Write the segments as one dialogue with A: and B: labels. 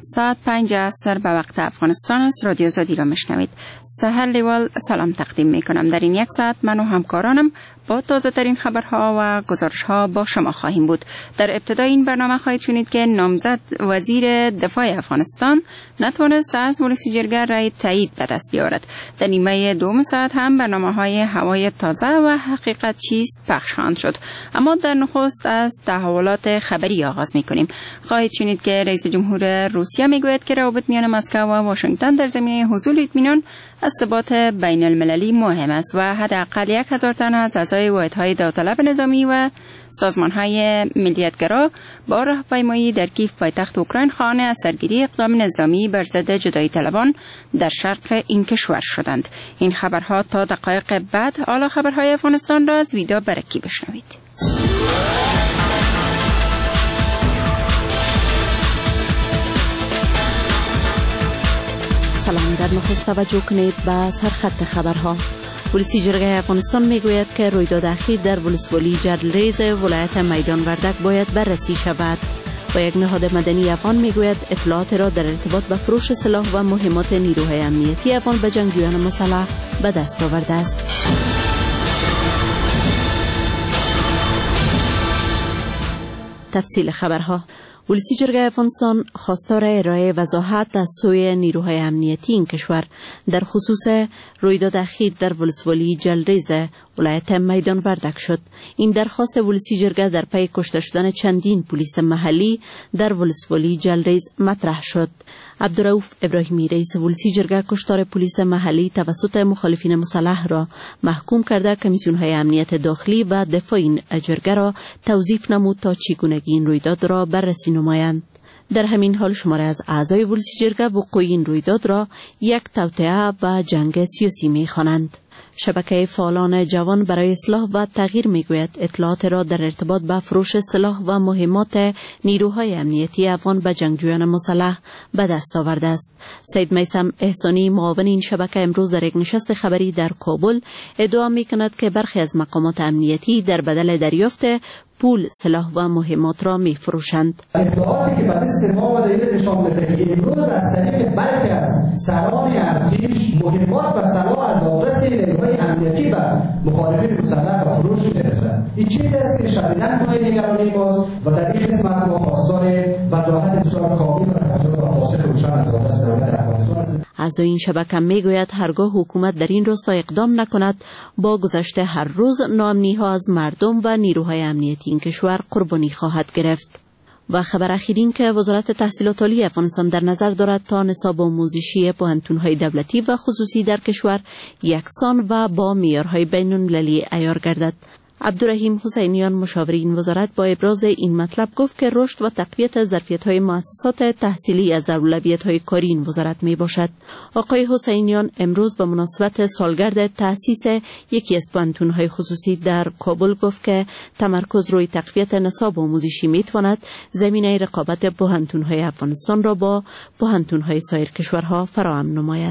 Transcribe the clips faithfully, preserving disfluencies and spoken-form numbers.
A: ساعت پنج عصر به وقت افغانستان است. رادیو آزادی را میشنوید. سحر لیوال سلام تقدیم می کنم. در این یک ساعت من و همکارانم با تازه ترین خبرها و گزارش ها با شما خواهیم بود. در ابتدای این برنامه خواهید شنید که نامزد وزیر دفاع افغانستان نتوانست از ولسی جرگه رای تایید به دست بیاورد. در نیمه دوم ساعت هم برنامه های هوای تازه و حقیقت چیست پخش خواهند شد. اما در نخست از تحولات خبری آغاز می کنیم. خواهید شنید که رئیس جمهور روسیه میگوید که روابط میان مسکو و واشنگتن در زمینه حصول اطمینان از ثبات بین المللی مهم است و حداقل یک هزار تن از اعضای واحدهای داوطلب نظامی و سازمانهای ملیت‌گرا با راهپیمایی در کیف پایتخت اوکراین خواهان از سرگیری اقدام نظامی بر ضد جدایی طلبان در شرق این کشور شدند. این خبرها تا دقایق بعد. حالا خبرهای افغانستان را از ویدا برکی بشنوید.
B: سلام. در نخست توجه کنید به سرخط خبرها. ولسی جرگه افغانستان میگوید که رویداد اخیر در ولسوالی جلریز ولایت میدان وردک باید بررسی شود و یک نهاد مدنی افغان میگوید اطلاعات را در ارتباط به فروش سلاح و مهمات نیروهای امنیتی افغان به جنگجویان مسلح به دست آورده است. تفصیل خبرها. ولسی جرگه افغانستان خواستار ارائه وضاحت از سوی نیروهای امنیتی این کشور در خصوص رویداد اخیر در ولسوالی جلریز ولایت میدان وردک شد. این درخواست ولسی جرگه در پی کشته شدن چندین پلیس محلی در ولسوالی جلریز مطرح شد. عبدالرؤوف ابراهیمی رئیس ولسی جرگه کشتار پلیس محلی توسط مخالفین مسلح را محکوم کرده کمیسیون های امنیت داخلی و دفاع این جرگه را توظیف نمود تا چگونگی این رویداد را بررسی نمایند. در همین حال شماره از اعضای ولسی جرگه وقوع این رویداد را یک توطئه و جنگ سیاسی می خوانند. شبکه فعالان جوان برای اصلاح و تغییر میگوید اطلاعات را در ارتباط با فروش سلاح و مهمات نیروهای امنیتی افغان به جنگجویان مسلح به دست آورده است. سید میثم احسانی معاون این شبکه امروز در یک نشست خبری در کابل ادعا میکند که برخی از مقامات امنیتی در بدل دریافت پول سلاح و مهمات را می فروشند.
C: اطلاعاتی که بعد سما و دلیل نشان میده که امروز از طریق برخی از سران ارتش مهمات و سلاح از دسترس نیروهای امنیتی و مخالفین مسلح و فروش میرسد. این چیزی است که شدیداً مایه نگرانی ماست و در این قسمت ما خواستار وضاحت بسیار کامل و تفصیلی و پاسخ روشن از دولت دولت افغانستان.
B: از این شبکه میگوید هرگاه حکومت در این راستا اقدام نکند با گذشته هر روز ناامنی ها از مردم و نیروهای امنیتی این کشور قربانی خواهد گرفت. و خبر اخیرین که وزارت تحصیلات عالی افغانستان در نظر دارد تا نصاب آموزشی پوهنتون‌های دولتی و خصوصی در کشور یکسان و با معیارهای بین‌المللی عیار گردد. عبدالرحیم حسینیان مشاور این وزارت با ابراز این مطلب گفت که رشد و تقویت ظرفیت‌های مؤسسات تحصیلی از اولویت‌های کاری این وزارت میباشد. آقای حسینیان امروز به مناسبت سالگرد تأسیس یکی از پوهنتون‌های خصوصی در کابل گفت که تمرکز روی تقویت نصاب آموزشی میتواند زمینه رقابت پوهنتون‌های افغانستان را با پوهنتون‌های سایر کشورها فراهم نماید.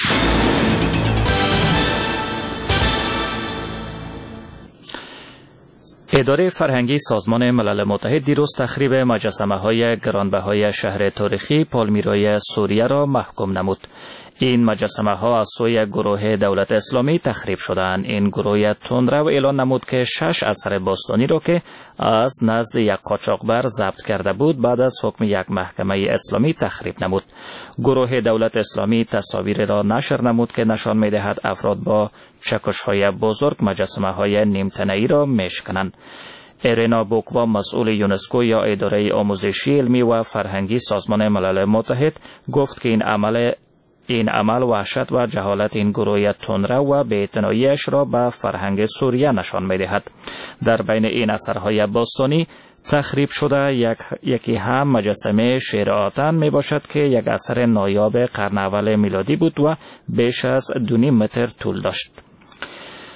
D: اداره فرهنگی سازمان ملل متحد دیروز تخریب مجسمه‌های گرانبهای شهر تاریخی پالمیرای سوریه را محکوم نمود. این مجسمه ها از سوی گروه دولت اسلامی تخریب شدند. این گروه تندرو اعلان نمود که شش اثر باستانی را که از نزد یک قاچاقبر ضبط کرده بود بعد از حکم یک محکمه اسلامی تخریب نمود. گروه دولت اسلامی تصاویر را نشر نمود که نشان می‌دهد افراد با چکش‌های بزرگ مجسمه های نیمتنه‌ای را میشکنند. ایرینا بوکوا مسئول یونسکو یا اداره آموزشی علمی و فرهنگی سازمان ملل متحد گفت که این عمل این عمل وحشت و جهالت این گروه تندرو و بی‌اعتنایی‌اش را به فرهنگ سوریه نشان می‌دهد. در بین این اثرهای باستانی تخریب شده یک یکی هم مجسمه شیر آتن می باشد که یک اثر نایاب قرن اول میلادی بود و بیش از دو نیم متر طول داشت.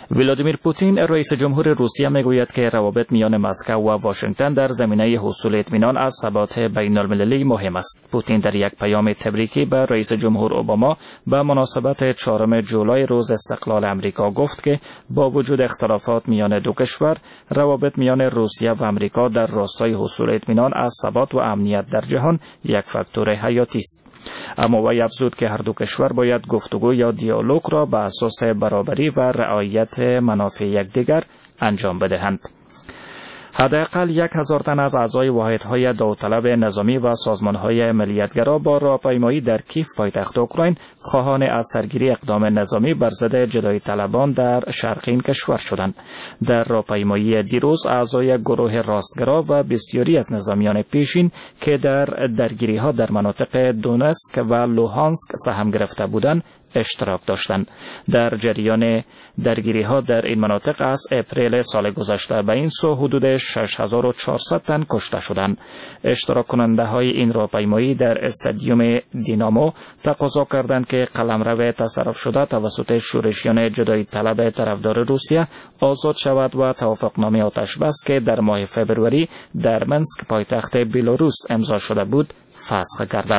D: ولادیمیر پوتین رئیس جمهور روسیه میگوید که روابط میان مسکو و واشنگتن در زمینه حصول اطمینان از ثبات بین المللی مهم است. پوتین در یک پیام تبریکی به رئیس جمهور اوباما به مناسبت چهارم جولای روز استقلال امریکا گفت که با وجود اختلافات میان دو کشور، روابط میان روسیه و امریکا در راستای حصول اطمینان از ثبات و امنیت در جهان یک فاکتور حیاتی است. اما وی افزود که هر دو کشور باید گفتگو یا دیالوگ را به اساس برابری و رعایت منافع یکدیگر انجام بدهند. حداقل یک هزار تن از اعضای واحدهای داوطلب نظامی و سازمانهای ملیتگرا با راهپیمایی در کیف پایتخت اوکراین خواهان از سرگیری اقدام نظامی بر ضد جدایی طلبان در شرق این کشور شدند. در راهپیمایی دیروز اعضای گروه راستگرا و بسیاری از نظامیان پیشین که در درگیری‌ها در مناطق دونسک و لوهانسک سهم گرفته بودند اشتراک داشتند. در جریان درگیری ها در این مناطق از اپریل سال گذشته به این سو حدود شش هزار و چهارصد تن کشته شدند. اشتراک کننده های این راهپیمایی در استادیوم دینامو تقاضا کردند که قلمرو تصرف شده توسط شورشیان جدایی طلب طرفدار روسیه آزاد شود و توافقنامه آتش بس که در ماه فوریه در منسک پایتخت بلاروس امضا شده بود فسخ گردد.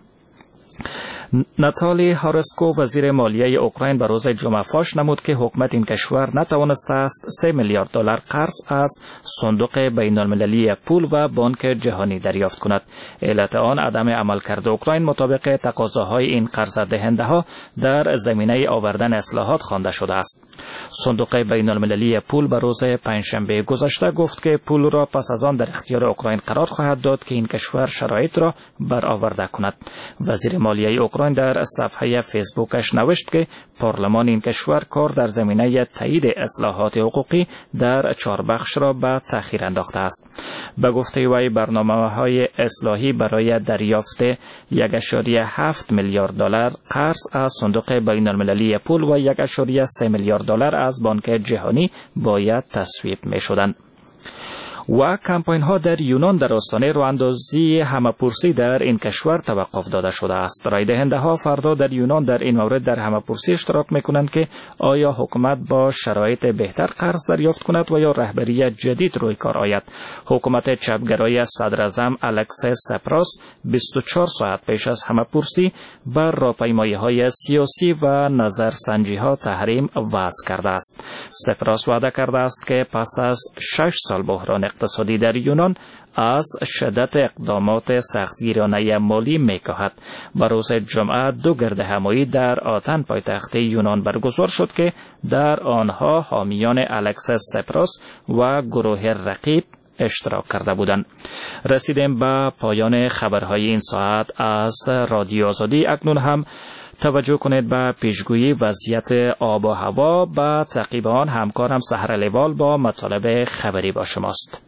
D: ناتالی هارسکو وزیر مالیه اوکراین به روز جمعه فاش نمود که حکومت این کشور نتوانسته است سه میلیارد دلار قرض از صندوق بین المللی پول و بانک جهانی دریافت کند. علت آن عدم عملکرد اوکراین مطابق تقاضاهای این قرض دهنده ها در زمینه آوردن اصلاحات خوانده شده است. صندوق بین المللی پول به روز پنجشنبه گذشته گفت که پول را پس از آن در اختیار اوکراین قرار خواهد داد که این کشور شرایط را برآورده کند. وزیر مالیه اوکراین در صفحه فیسبوکش نوشت که پارلمان این کشور کار در زمینه تایید اصلاحات حقوقی در چهار بخش را به تأخیر انداخته است. به گفته وی برنامه‌های اصلاحی برای دریافت یک و هفت میلیارد دلار قرض از صندوق بین المللی پول و یک و سه میلیارد دلار از بانک جهانی باید تصویب می‌شدند. و کمپاین ها در یونان در آستانه راهاندازی همه‌پرسی در این کشور توقف داده شده است. رای دهنده ها فردا در یونان در این مورد در همه‌پرسی اشتراک می‌کنند که آیا حکومت با شرایط بهتر قرض دریافت کند و یا رهبری جدید روی کار آید. حکومت چپگرای صدراعظم الکسیس سپراس بیست و چهار ساعت پیش از همه‌پرسی بر راهپیمایی‌های سیاسی و نظرسنجی‌ها تحریم وضع کرده است. سپراس وعده کرده است که پس از شش سال بحران اقتصادی در یونان از شدت اقدامات سختگیرانه مالی می‌کاهد. بر روز جمعه دو گردهمایی در آتن پایتخت یونان برگزار شد که در آنها حامیان الکسیس سپراس و گروه رقیب اشتراک کرده بودند. رسیدیم به پایان خبرهای این ساعت از رادیو آزادی. اکنون هم توجه کنید به پیشگویی وضعیت آب و هوا. به تعقیب آن همکارم سحر لیوال با مطالب خبری با شماست.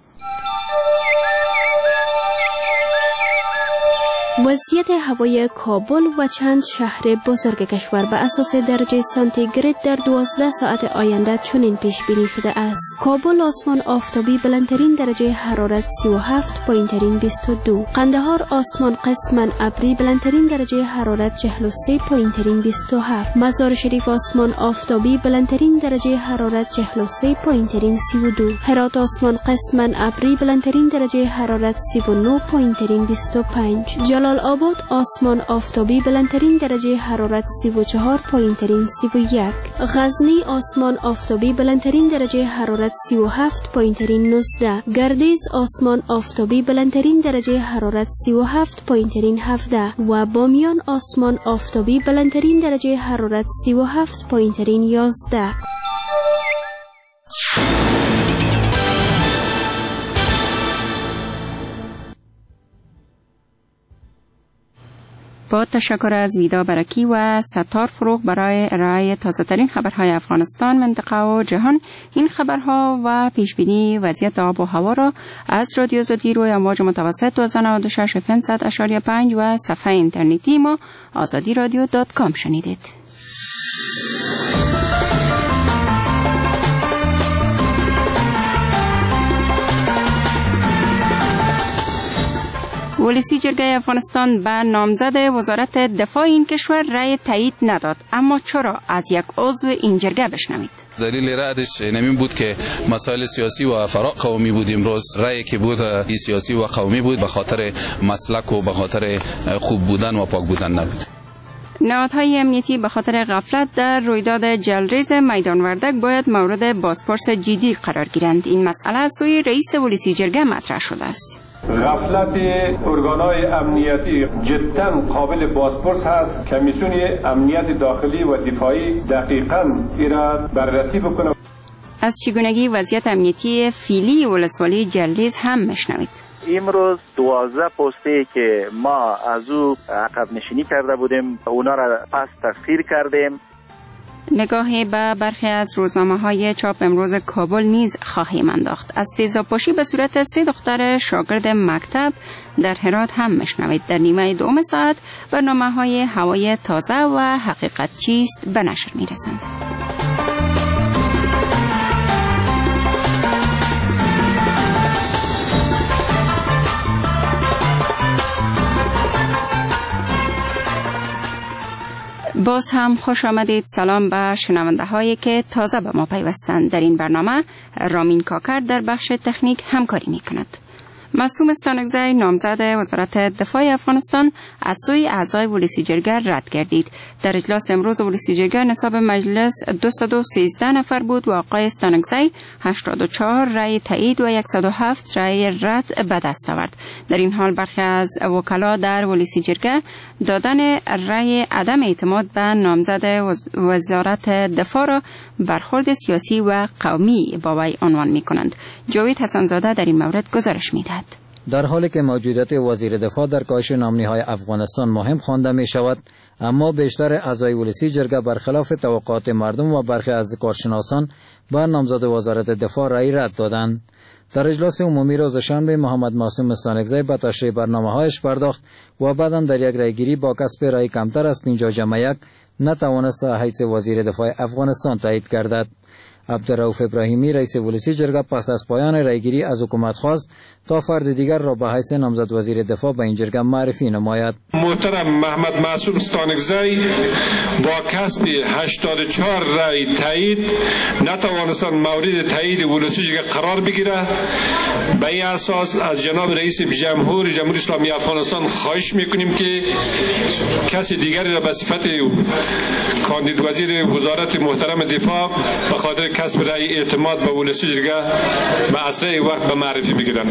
E: وضعیت هوای کابل و چند شهر بزرگ کشور به اساس درجه سانتیگراد در دوازده ساعت آینده چنین پیش بینی شده است. کابل آسمان آفتابی بلندترین درجه حرارت سی و هفت، پایینترین بیست و دو. قندهار آسمان قسما ابری بلندترین درجه حرارت چهل و سه، پایینترین بیست و هفت. مزار شریف آسمان آفتابی بلندترین درجه حرارت چهل و سه، پایینترین سی و دو. هرات آسمان قسما ابری بلندترین درجه حرارت سی و نه، پایینترین بیست و پنج. جلال آباد آسمان آفتابی بلندترین درجه حرارت سی و چهار، پایینترین سی و یک. غزنی آسمان آفتابی بلندترین درجه حرارت سی و هفت، پایینترین نوزده. گردیز آسمان آفتابی بلندترین درجه حرارت سی و هفت، پایینترین هفده و بامیان آسمان آفتابی بلندترین درجه حرارت سی و هفت، پایینترین یازده.
A: با تشکر از ویدا برکی و ستار فروغ برای ارائه تازه‌ترین خبرهای افغانستان، منطقه و جهان. این خبرها و پیشبینی وضعیت آب و هوا را از رادیو آزادی روی امواج متوسط دو هزار و نود و شش اف ام صد و پنج و صفحه اینترنتی ما آزادی رادیو دات کام شنیدید. ولسی جرگه افغانستان به نامزد وزارت دفاع این کشور رأی تایید نداد. اما چرا؟ از یک عضو این جرگه بشنوید.
F: دلیل ردش نمی بود که مسائل سیاسی و فراغ قومی بود. امروز رأی که بود این سیاسی و قومی بود، به خاطر مسلک و به خاطر خوب بودن و پاک بودن نبود.
A: نهادهای امنیتی به خاطر غفلت در رویداد جلریز میدان وردک باید مورد بازپرس جدی قرار گیرند. این مسئله از سوی رئیس ولسی جرگه مطرح شده است.
G: غفلت ارگانهای امنیتی جدا قابل بازپرس هست. کمیسیون امنیت داخلی و دفاعی دقیقاً ایرا بررسی بکنه.
A: از چگونگی وضعیت امنیتی فیلی ولسوالی جلریز هم مشنوید.
H: امروز دوازده پسته که ما از او عقب نشینی کرده بودیم اونا را پس تسخیر کردیم.
A: نگاهی به برخی از روزنامه‌های چاپ امروز کابل نیز خواهیم انداخت. از تیزاب‌پاشی به صورت سه دختر شاگرد مکتب در هرات هم مشنوید. در نیمه دوم ساعت برنامه‌های هوای تازه و حقیقت چیست به نشر می‌رسند. باز هم خوش آمدید. سلام به شنونده هایی که تازه به ما پیوستند. در این برنامه رامین کاکر در بخش تکنیک همکاری می کند. معصوم استانکزی نامزد وزارت دفاع افغانستان از سوی اعضای ولسی جرگه رد گردید. در اجلاس امروز ولسی جرگه نصاب مجلس دویست و سیزده نفر بود و آقای استانکزی هشتاد و چهار رای تایید و صد و هفت رای رد به دست آورد. در این حال برخی از وکلا در ولسی جرگه دادن رای عدم اعتماد به نامزد وزارت دفاع را برخورد سیاسی و قومی با وی عنوان می کنند. جاوید حسنزاده در این مورد گزارش می دهد.
I: در حالی که موجودیت وزیر دفاع در کاهش نامنی‌های افغانستان مهم خوانده می شود، اما بیشتر اعضای ولسی جرگه برخلاف توقعات مردم و برخی از کارشناسان به نامزد وزارت دفاع رای رد دادند. در اجلاس عمومی روز شنبه محمد معصوم استانکزی به تشریح برنامه‌هایش پرداخت و بعداً در یک رایگیری با کسب رای کمتر از پنجاه جمع یک نتوانست حیث وزیر دفاع افغانستان تایید گردد. عبدالرؤوف ابراهیمی رئیس ولسی جرگه پس از پایان رایگیری از حکومت خواست تا فرد دیگر را به حیث نامزد وزیر دفاع به این جرگه معرفی نماید.
J: محترم محمد معصوم استانکزی با کسب هشتاد و چهار رای تایید نتوانستند مورد تایید ولسی جرگه قرار بگیرد. به این اساس از جناب رئیس جمهور جمهوری اسلامی افغانستان خواهش میکنیم که کسی دیگری را به صفت کاندید وزیر وزارت محترم دفاع به خاطر کسب رای اعتماد به ولسی جرگه به اسرع وقت به معرفی بگیرند.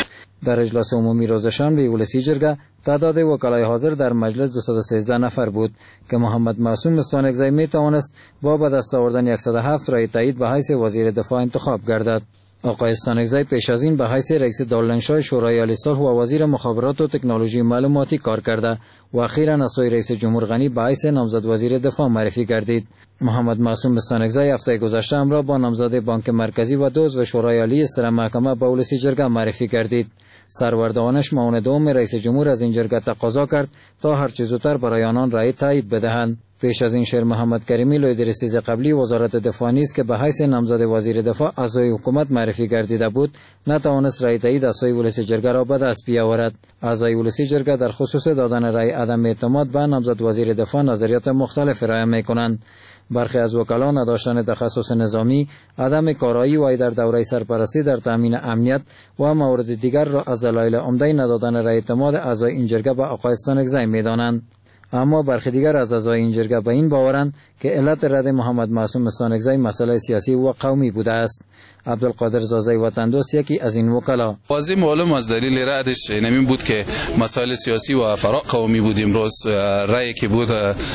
I: در اجلاس عمومی روز شنبه ولسی جرگه تعداد وکلای حاضر در مجلس دویست و سیزده نفر بود که محمد معصوم استانکزی می توانست با به دست آوردن صد و هفت رای تایید به حیث وزیر دفاع انتخاب گردد. آقای استانکزی پیش از این به حیث رئیس دارالانشای شورای عالی صلح و وزیر مخابرات و تکنولوژی معلوماتی کار کرده و اخیراً از سوی رئیس جمهور غنی به حیث نامزد وزیر دفاع معرفی گردید. محمد معصوم استانکزی هفته گذشته همراه با نامزد بانک مرکزی و دو عضو شورای عالی سر محکمه به ولسی جرگه معرفی گردید. سرور دانش معاون دوم رئیس جمهور از این جرگه تقاضا کرد تا هر چه زودتر برای آنان رای تایید بدهند. پیش از این شیر محمد کریمی لوی رئیس قبلی وزارت دفاع نیز که به حیث نامزد وزیر دفاع اعضای حکومت معرفی گردیده بود نتوانست رای تایید از سوی ولسی جرگه را به دست بیاورد. اعضای ولسی جرگه در خصوص دادن رای عدم اعتماد به نامزد وزیر دفاع نظریات مختلف ارائه می‌کنند. برخی از وکلا نداشتن تخصص نظامی، عدم کارایی وی در دوره سرپرستی در تامین امنیت و موارد دیگر را از دلایل عمده ندادن رای اعتماد اعضای این جرگه به آقای استانکزی می‌دانند. اما برخی دیگر از اعضای این جرگه به این باورند که علت رد محمد معصوم استانکزی مسئله سیاسی و قومی بوده است. عبدالقادر زازی وطن دوست یکی از این وکلا:
F: واضح معلوم از دلیل ردش نمی بود که مسائل سیاسی و فراغ قومی بود. امروز رأی که بود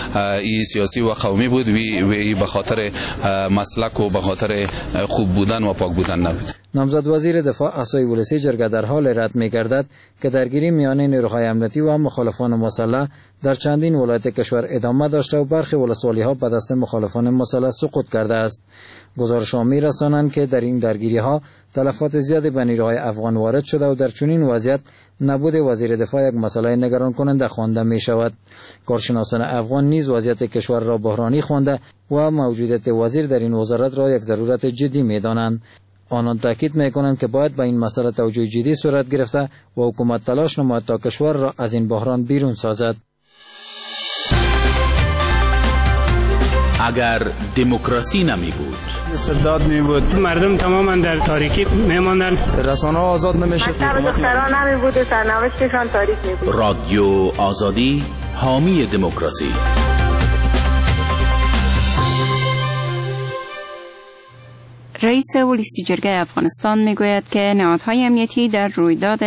F: این سیاسی و قومی بود و به خاطر مسلک و به خاطر خوب بودن و پاک بودن نبود.
I: نامزد وزیر دفاع اعضای ولسی جرگه در حال رد می‌گردد که درگیری میان نیروهای امنیتی و مخالفان مسلح در چندین ولایت کشور ادامه داشته و برخی ولسوالی‌ها به دست مخالفان مسلح سقوط کرده است. گزارش‌ها می‌رسانند که در این درگیری‌ها تلفات زیادی به نیروهای افغان وارد شده و در چنین وضعیت نبود وزیر دفاع یک مسئله نگران کننده خوانده می‌شود. کارشناسان افغان نیز وضعیت کشور را بحرانی خوانده و موجودیت وزیر در این وزارت را یک ضرورت جدی می‌دانند. آنان تاکید می‌کنند که باید به این مسئله توجه جدی صورت گرفته و حکومت تلاش نماید تا کشور را از این بحران بیرون سازد.
K: اگر دموکراسی نمی بود،
L: استبداد می بود، مردم تماما در تاریکی می ماندن، رسانه آزاد نمیشد،
M: دختران نمی بود و سرنوشتشان تاریک می بود.
K: رادیو آزادی حامی دموکراسی.
A: رئیس ولسی جرگه افغانستان میگوید که نهادهای امنیتی در رویداد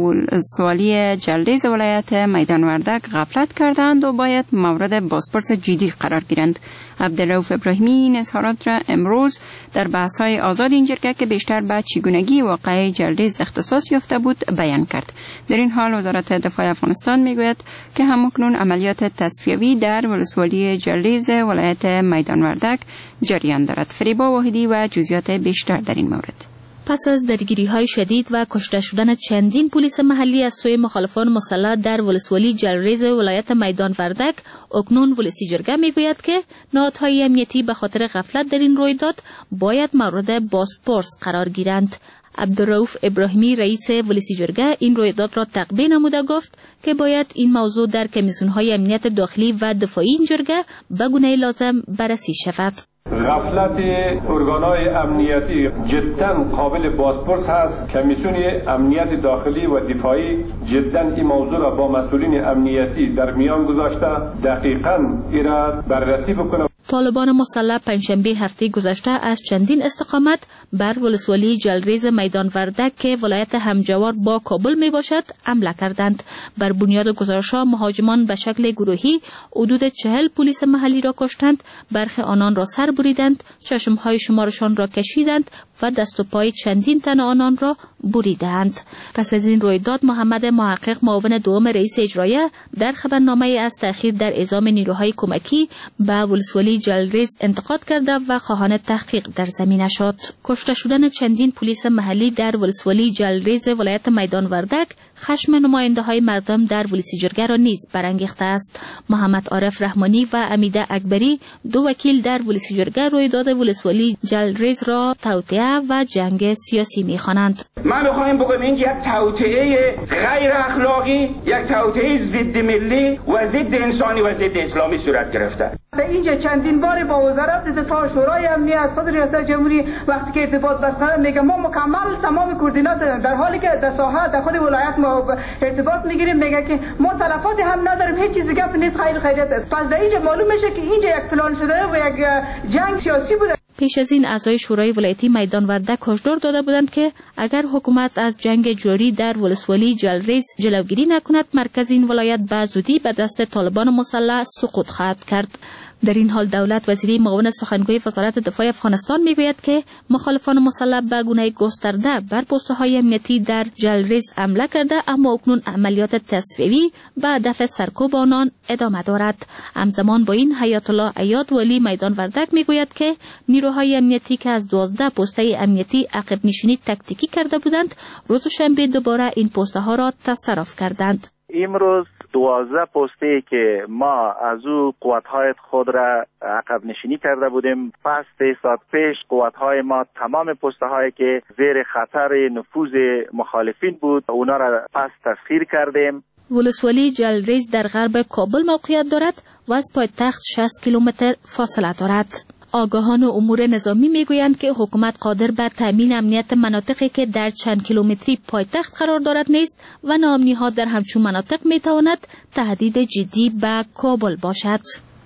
A: ولسوالی جلریز ولایت میدان وردک غفلت کردند و باید مورد بازپرس جدی قرار گیرند. عبدالرؤف ابراهیمی این اظهارات را امروز در بحث‌های آزاد این جرگه که بیشتر به چگونگی واقعه جلریز اختصاص یافته بود بیان کرد. در این حال وزارت دفاع افغانستان میگوید که همکنون عملیات تصفیوی در ولسوالی جلریز ولایت میدان وردک جریان دارد. فریبا واحدی و جزئیات بیشتر در این مورد.
N: پس از درگیری‌های شدید و کشته شدن چندین پلیس محلی از سوی مخالفان مسلح در ولسوالی جلریز ولایت میدان وردک، اکنون ولسی جرگه میگوید که نهادهای امنیتی به خاطر غفلت در این رویداد باید مورد بازپرس قرار گیرند. عبدالرؤف ابراهیمی رئیس ولسی جرگه این رویداد را تقبیه نموده گفت که باید این موضوع در کمیسیون‌های امنیت داخلی و دفاعی این جرگه به گونه لازم بررسی شود.
G: غفلت ارگانهای امنیتی جدا قابل بازپرس هست. کمیسیون امنیت داخلی و دفاعی جدا این موضوع را با مسئولین امنیتی در میان گذاشته دقیقاً ایراد بررسی بکنه.
N: طالبان مسلح پنجشنبه هفته گذشته از چندین استقامت بر ولسوالی جلریز میدان وردک که ولایت همجوار با کابل می باشد حمله کردند. بر بنیاد گزارش‌ها مهاجمان به شکل گروهی حدود چهل پلیس محلی را کشتند، برخی آنان را سر بریدند، چشمهای شمارشان را کشیدند و دست و پای چندین تن آنان را بریدند. پس از این رویداد محمد محقق معاون دوم رئیس اجرایه در خبرنامه از تأخیر در اعزام نیروهای کمکی به ولسوالی جلریز انتقاد کرده و خواهان تحقیق در زمینه شد. کشته شدن چندین پلیس محلی در ولسوالی جلریز ولایت میدان وردک خشم نماینده های مردم در ولسی جرگه را نیز برانگیخته است. محمد عارف رحمانی و امیده اکبری دو وکیل در ولسی جرگه رویداد ولسوالی جلریز را توطئه و جنگ سیاسی می‌خوانند.
O: من می‌خوایم بگم این یک توطئه غیر اخلاقی، یک توطئه ضد ملی و ضد انسانی و ضد اسلامی صورت گرفته.
P: اینجا چندین بار با وزارت دفاع، شورای امنیت، صدر ریاست جمهوری وقتی که ارتباط برقرار میگه ما مکمل تمام کوردینات در حالی که در ساحه در خود ولایت ما ارتباط میگیریم، میگه که ما تلفات هم نداریم، هیچ چیزی گپ نیست، خیر خیریت است. پس در اینجا معلوم میشه که اینجا یک پلان شده و یک جنگ سیاسی بوده.
N: پیش از این اعضای شورای ولایتی میدان وردک هشدار داده بودند که اگر حکومت از جنگ جاری در ولسوالی جلریز جلوگیری نکند، مرکز این ولایت به زودی به دست طالبان مسلح سقوط خواهد کرد. در این حال دولت وزیری معاون سخنگوی وزارت دفاع افغانستان میگوید که مخالفان مسلح به گونه گسترده بر پست‌های امنیتی در جلریز حمله کرده، اما اکنون عملیات تصفیوی به هدف سرکوب آنان ادامه دارد. همزمان با این حیات الله عیاد ولی میدان وردک میگوید که نیروهای امنیتی که از دوازده پسته امنیتی عقب نشینی تکتیکی کرده بودند، روز شنبه دوباره این پسته ها را تصرف کردند.
H: امروز دوازده پسته که ما از او قوت‌های خود را عقب نشینی کرده بودیم، پس سه ساعت پیش قوت‌های ما تمام پسته‌هایی که زیر خطر نفوذ مخالفین بود اونا را پس تسخیر کردیم.
N: ولسوالی جلریز در غرب کابل موقعیت دارد و از پایتخت شصت کیلومتر فاصله دارد. آگاهان امور نظامی میگویند که حکومت قادر بر تامین امنیت مناطقی که در چند کیلومتری پایتخت قرار دارد نیست و ناامنی‌ها در همچون مناطق میتواند تهدید جدی به کابل باشد.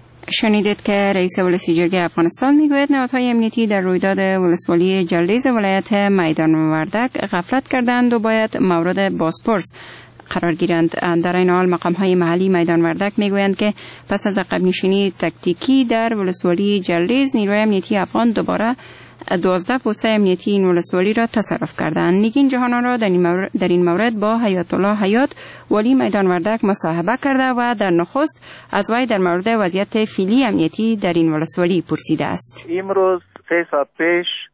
A: شنیدید که رئیس ولسی جرگه افغانستان میگوید نهادهای امنیتی در رویداد ولسوالی جلریز ولایت میدان وردک غفلت کردند و باید مورد بازپرس قرار گیرند. در این حال مقام های محلی میدان وردک میگویند که پس از عقب نشینی تکتیکی در ولسوالی جلریز، نیروی امنیتی افغان دوباره دوازده پست امنیتی این ولسوالی را تصرف کردند. نگین جهانان را در این مورد با حیات الله حیات ولی میدان وردک مصاحبه کرده و در نخست از وی در مورد وضعیت فعلی امنیتی در این ولسوالی پرسیده است.
H: امروز سه ساعت پیش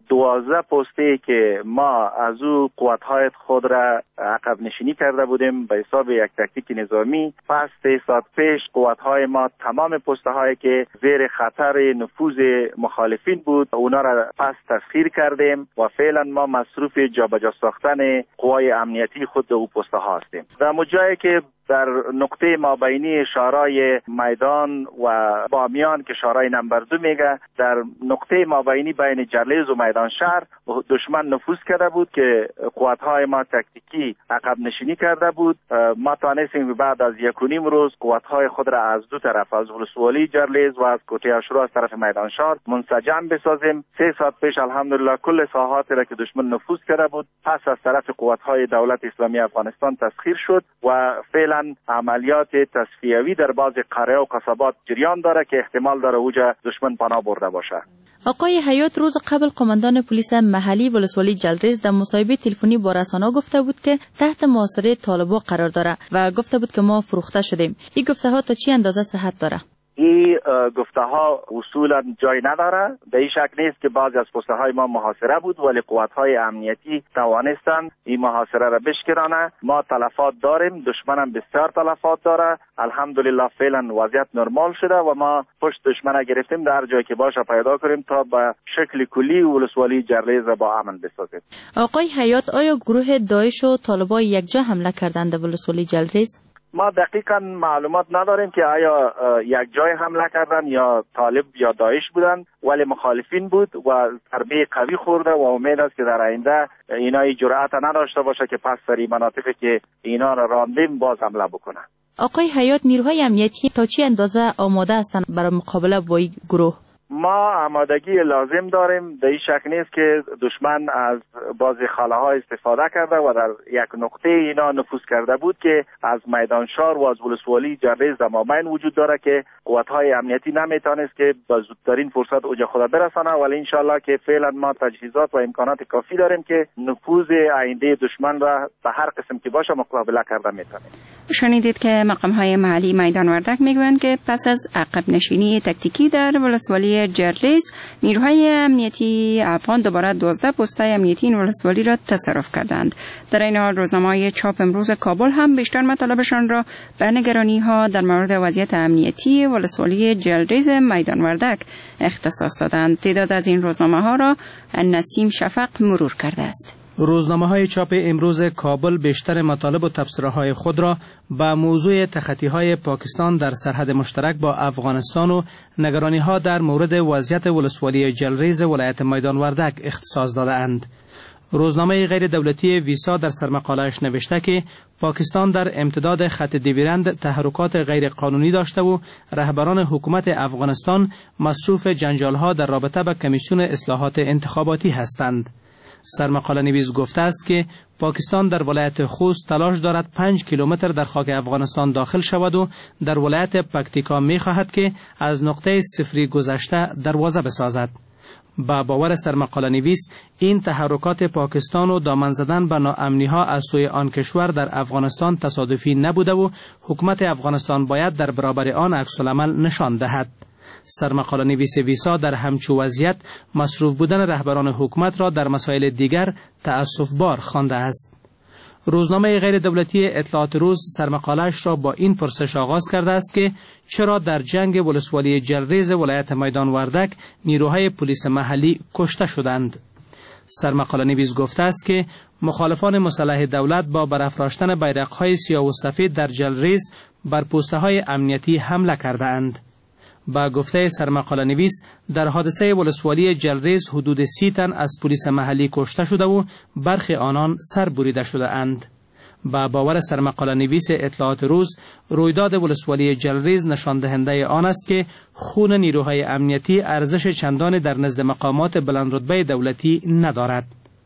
H: دوازده پسته که ما از او قوت‌های خود را عقب نشینی کرده بودیم به حساب یک تکتیک نظامی. پس سه ساعت پیش قوت‌های ما تمام پسته‌هایی که زیر خطر نفوذ مخالفین بود اونا را پس تسخیر کردیم و فعلا ما مصروف جابجا ساختن قوای امنیتی خود او پسته‌ها هستیم. در جایی که در نقطه مابینی شارای میدان و بامیان که شارای نمبر دو میگه، در نقطه مابینی بین جرلیز و میدان شهر دشمن نفوذ کرده بود که قوت‌های ما تکتیکی عقب نشینی کرده بود. ما تانستیم بعد از یک و نیم روز قوت‌های خود را از دو طرف، از ولسوالی جرلیز و از کوټه اشرو از طرف میدان شهر منسجم بسازیم. سه ساعت پیش الحمدلله کل ساحاتی را که دشمن نفوذ کرده بود پس از طرف قوت‌های دولت اسلامی افغانستان تسخیر شد و فعلا عملیات تصفیوی در بعضی قریه و قصبات جریان داره که احتمال داره اوجا دشمن پناه برده باشه.
B: آقای حیات روز قبل قماندان پلیس محلی ولسوالی جلریز در مصاحبه تلفنی با رسانه‌ها گفته بود که تحت محاصره طالبان قرار داره و گفته بود که ما فروخته شدیم. این گفته ها تا چی اندازه صحت داره؟
H: این گفته ها اصولا جای نداره. به این شک نیست که بعضی از پسته های ما محاصره بود ولی قوات های امنیتی توانستن این محاصره را بشکنانه. ما تلفات داریم، دشمن هم بسیار تلفات داره. الحمدلله فعلا وضعیت نرمال شده و ما پشت دشمن گرفتیم در جایی که باشه پیدا کنیم تا به شکل کلی ولسوالی جرلیز را با امن بسازیم.
B: آقای حیات، آیا گروه داعش و طالبان یکجا حمله کردند به ولسوالی جلریز؟
H: ما دقیقا معلومات نداریم که آیا یک جای حمله کردن یا طالب یا داعش بودن، ولی مخالفین بود و ضربه قوی خورده و امید است که در آینده اینا این جرأت نداشته باشه که پس سری مناطقی که اینا را راندیم باز حمله بکنن.
B: آقای حیات، نیروهای امنیتی تا چه اندازه آماده هستند برای مقابله با این گروه؟
H: ما آمادگی لازم داریم. در این شک نیست که دشمن از بعضی خاله ها استفاده کرده و در یک نقطه اینا نفوذ کرده بود که از میدان شهر و از ولسوالی جرلیز در مابین وجود داره که قوات های امنیتی نمیتونست که با زودترین فرصت اوجا خود برسانه، ولی انشالله که فعلا ما تجهیزات و امکانات کافی داریم که نفوذ آینده دشمن را به هر قسم که باشه مقابله کرده میتونیم.
A: شنیدید که مقام های محلی میدان وردک میگویند که پس از عقب نشینی تکتیکی در ولسوالی جرلیز، نیروهای امنیتی افغان دوباره دوازده پست امنیتی این ولسوالی را تصرف کردند. در این حال روزنامه‌های چاپ امروز کابل هم بیشتر مطالبشان را به نگرانی ها در مورد وضعیت امنیتی ولسوالی جرلیز میدان وردک اختصاص دادند. تعداد از این روزنامه ها را نسیم شفق مرور کرده است.
Q: روزنامه‌های چاپ امروز کابل بیشتر مطالب و تبصره‌های خود را به موضوع تخطی‌های پاکستان در سرحد مشترک با افغانستان و نگرانی‌ها در مورد وضعیت ولسوالی جلریز ولایت میدان وردک اختصاص داده‌اند. روزنامه غیر دولتی ویسا در سرمقاله‌اش نوشته که پاکستان در امتداد خط دیویرند تحرکات غیر قانونی داشته و رهبران حکومت افغانستان مصروف جنجال‌ها در رابطه با کمیسیون اصلاحات انتخاباتی هستند. سرمقاله نویس گفته است که پاکستان در ولایت خوست تلاش دارد پنج کیلومتر در خاک افغانستان داخل شود و در ولایت پکتیکا می خواهد که از نقطه صفری گذشته دروازه بسازد. با باور سرمقاله نویس این تحرکات پاکستان و دامن زدن به ناامنی ها از سوی آن کشور در افغانستان تصادفی نبوده و حکومت افغانستان باید در برابر آن عکس العمل نشان دهد. سرمقاله نویس ویسا در همچو وضعیت مصروف بودن رهبران حکومت را در مسائل دیگر تأسف بار خوانده است. روزنامه غیر دولتی اطلاعات روز سرمقاله‌اش را با این پرسش آغاز کرده است که چرا در جنگ ولسوالی جلریز ولایت میدان وردک نیروهای پلیس محلی کشته شدند. سرمقاله نویس گفته است که مخالفان مسلح دولت با برافراشتن بیرق‌های سیاه و سفید در جلریز بر پست‌های امنیتی حمله کرده‌اند. با گفته سرمقاله نویس در حادثه ولسوالی جلریز حدود سی تن از پلیس محلی کشته شده و برخی آنان سر بریده شده اند. با باور سرمقاله نویس اطلاعات روز رویداد ولسوالی جلریز نشان دهنده آن است که خون نیروهای امنیتی ارزش چندانی در نزد مقامات بلندرتبه دولتی ندارد.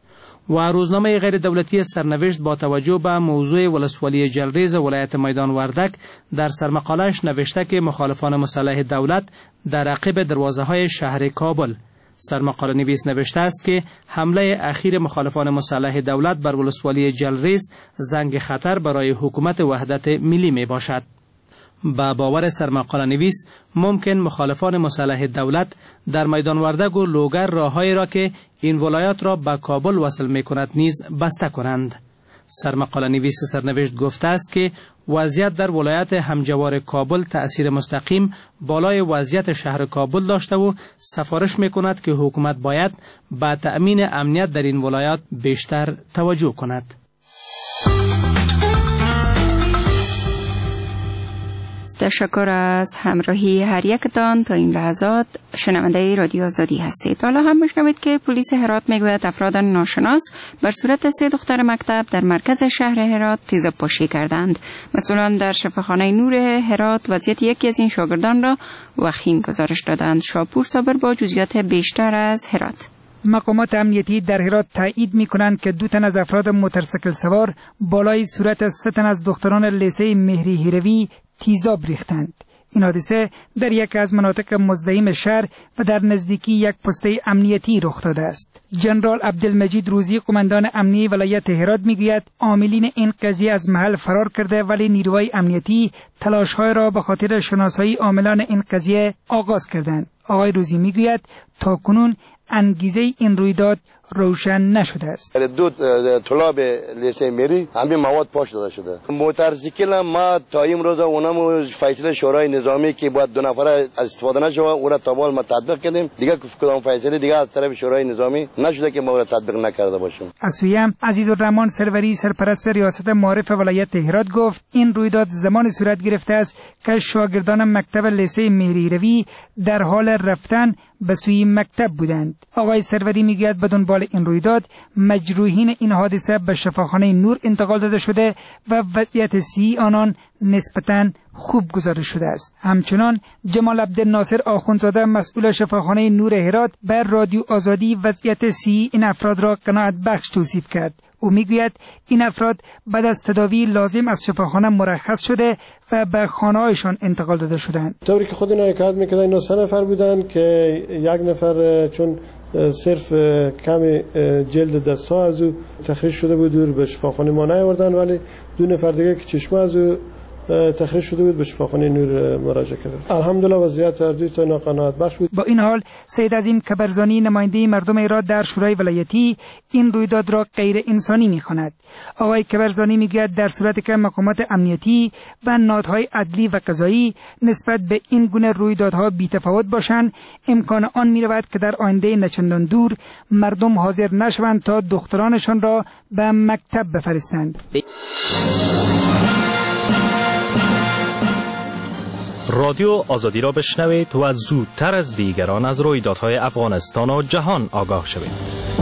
Q: و روزنامه غیر دولتی سرنوشت با توجه به موضوع ولسوالی جلریز ولایت میدان وردک در سرمقاله‌اش نوشته که مخالفان مسلح دولت در عقب دروازه های شهر کابل. سرمقاله نویس نوشته است که حمله اخیر مخالفان مسلح دولت بر ولسوالی جلریز زنگ خطر برای حکومت وحدت ملی می باشد. با باور سرمقاله نویس ممکن مخالفان مسلح دولت در میدان وردگ و لوگر راههایی را که این ولایات را به کابل وصل می کند نیز بسته کنند. سرمقاله نویس سرنوشت گفته است که وضعیت در ولایت همجوار کابل تأثیر مستقیم بالای وضعیت شهر کابل داشته و سفارش می کند که حکومت باید به تأمین امنیت در این ولایات بیشتر توجه کند.
A: تشکر از همراهی هر یکتان. تا این لحظات شنونده رادیو آزادی هستید. حالا هم میشنوید که پلیس هرات میگوید افراد ناشناس بر صورت سه دختر مکتب در مرکز شهر هرات تیزاب پاشی کردند. مثلا در شفاخانه نور هرات وضعیت یکی از این شاگردان را وخیم گزارش دادند. شاپور صابر با جزئیات بیشتر از هرات.
R: مقامات امنیتی در هرات تایید می کنند که دو تن از افراد موتورسیکل سوار بالای صورت سه تن از دختران لیسه مهری هیروی تیزاب ریختند. این حادثه در یک از مناطق مزدحم شهر و در نزدیکی یک پسته امنیتی رخ داده است. جنرال عبدالمجید روزی قماندان امنیتی ولایت هرات میگوید عاملین این قضیه از محل فرار کرده، ولی نیروهای امنیتی تلاش‌های را به خاطر شناسایی عاملان این قضیه آغاز کردند. آقای روزی میگوید تا کنون انگیزه این رویداد روشن نشده است.
S: دو طلاب لیسه میری همین مواد پاش داده شده. موتورسیکل ما تا امروز اونم فیصله شورای نظامی که باید دو نفره استفاده نشه اون را تا بال ما تطبیق کردیم. دیگه کدام فیصله دیگه از طرف شورای نظامی نشده که ما را تطبیق نکرده باشیم.
R: از سوی عزیزالرحمن سروری سرپرست ریاست معارف ولایت هرات گفت این رویداد زمان صورت گرفته است که شاگردان مکتب لیسه مهری روی در حال رفتن به سوی مکتب بودند. آقای سروری میگوید به دنبال این رویداد مجروحین این حادثه به شفاخانه نور انتقال داده شده و وضعیت صحی آنان نسبتاً خوب گزارش شده است. همچنان جمال عبدالناصر آخوندزاده مسئول شفاخانه نور هرات بر رادیو آزادی وضعیت صحی این افراد را قناعت بخش توصیف کرد. او میگوید این افراد بعد از تداوی لازم از شفاخانه مرخص شده و به خانه‌هایشان انتقال داده شدند.
T: طوری که خود اینا حکایت می‌کردن اینا سه نفر بودن که یک نفر چون صرف کم جلد دست‌ها از او تخریش شده بود دور به شفاخانه ما نیاوردن، ولی دو نفر دیگه که چشمه از او تخریج شده بود به شفاخانه نور مراجعه کرد. الحمدلله وضعیت هر دو تا قناعت بخش بود.
R: با این حال سید عظیم کبرزانی نماینده مردم ایران در شورای ولایتی این رویداد را غیر انسانی می‌خواند. آقای کبرزانی میگوید در صورتی که مقامات امنیتی و نهادهای عدلی و قضایی نسبت به این گونه رویدادها بی‌تفاوت باشند، امکان آن می‌رود که در آینده نچندان دور مردم حاضر نشوند تا دخترانشان را به مکتب بفرستند.
U: رادیو آزادی را بشنوید و زودتر از دیگران از رویدادهای افغانستان و جهان آگاه شوید.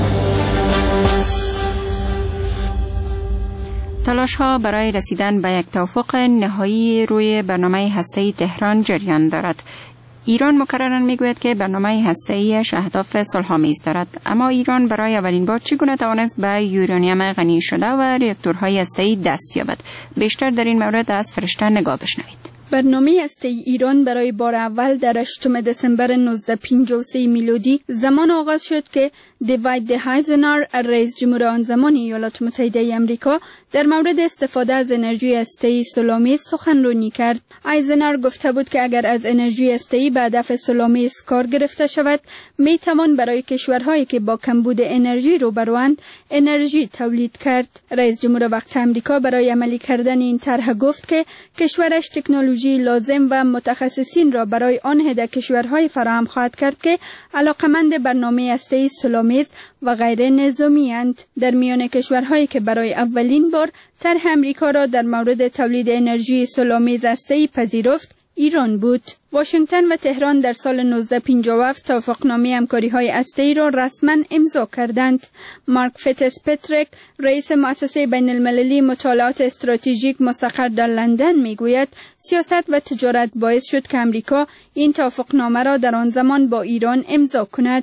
A: تلاش‌ها برای رسیدن به یک توافق نهایی روی برنامه هسته‌ای تهران جریان دارد. ایران مکرراً میگوید که برنامه هسته‌ایش اهداف صلح‌آمیز دارد، اما ایران برای اولین بار چگونه توانست به یورانیم غنی شده و راکتورهای هسته‌ای دست یابد؟ بیشتر در این مورد از فرشته نگاه بشنوید.
V: برنامه هسته ایران برای بار اول در هشتم دسامبر نوزده پنجاه و سه میلادی زمان آغاز شد که دیوید هایزنر رئیس جمهور آن زمان ایالات متحده آمریکا در مورد استفاده از انرژی هسته‌ای صلح‌آمیز سخنرانی کرد. هایزنر گفته بود که اگر از انرژی هسته‌ای به هدف صلح‌آمیز کار گرفته شود، می توان برای کشورهایی که با کمبود انرژی روبروند انرژی تولید کرد. رئیس جمهور وقت آمریکا برای عملی کردن این طرح گفت که کشورش تکنولوژی لازم و متخصصین را برای آن هده کشورهای فراهم خواهد کرد که علاقمند برنامه هسته‌ای صلح‌آمیز و غیر نظامی اند. در میان کشورهایی که برای اولین بار طرح امریکا را در مورد تولید انرژی صلح‌آمیز هسته‌ای پذیرفت ایران بود. واشنگتن و تهران در سال نوزده پنجاه و هفت توافقنامه همکاری‌های هسته‌ای را رسما امضا کردند. مارک فیتزپتریک رئیس مؤسسه بین‌المللی مطالعات استراتژیک مستقر در لندن میگوید سیاست و تجارت باعث شد که امریکا این توافقنامه را در آن زمان با ایران امضا کند.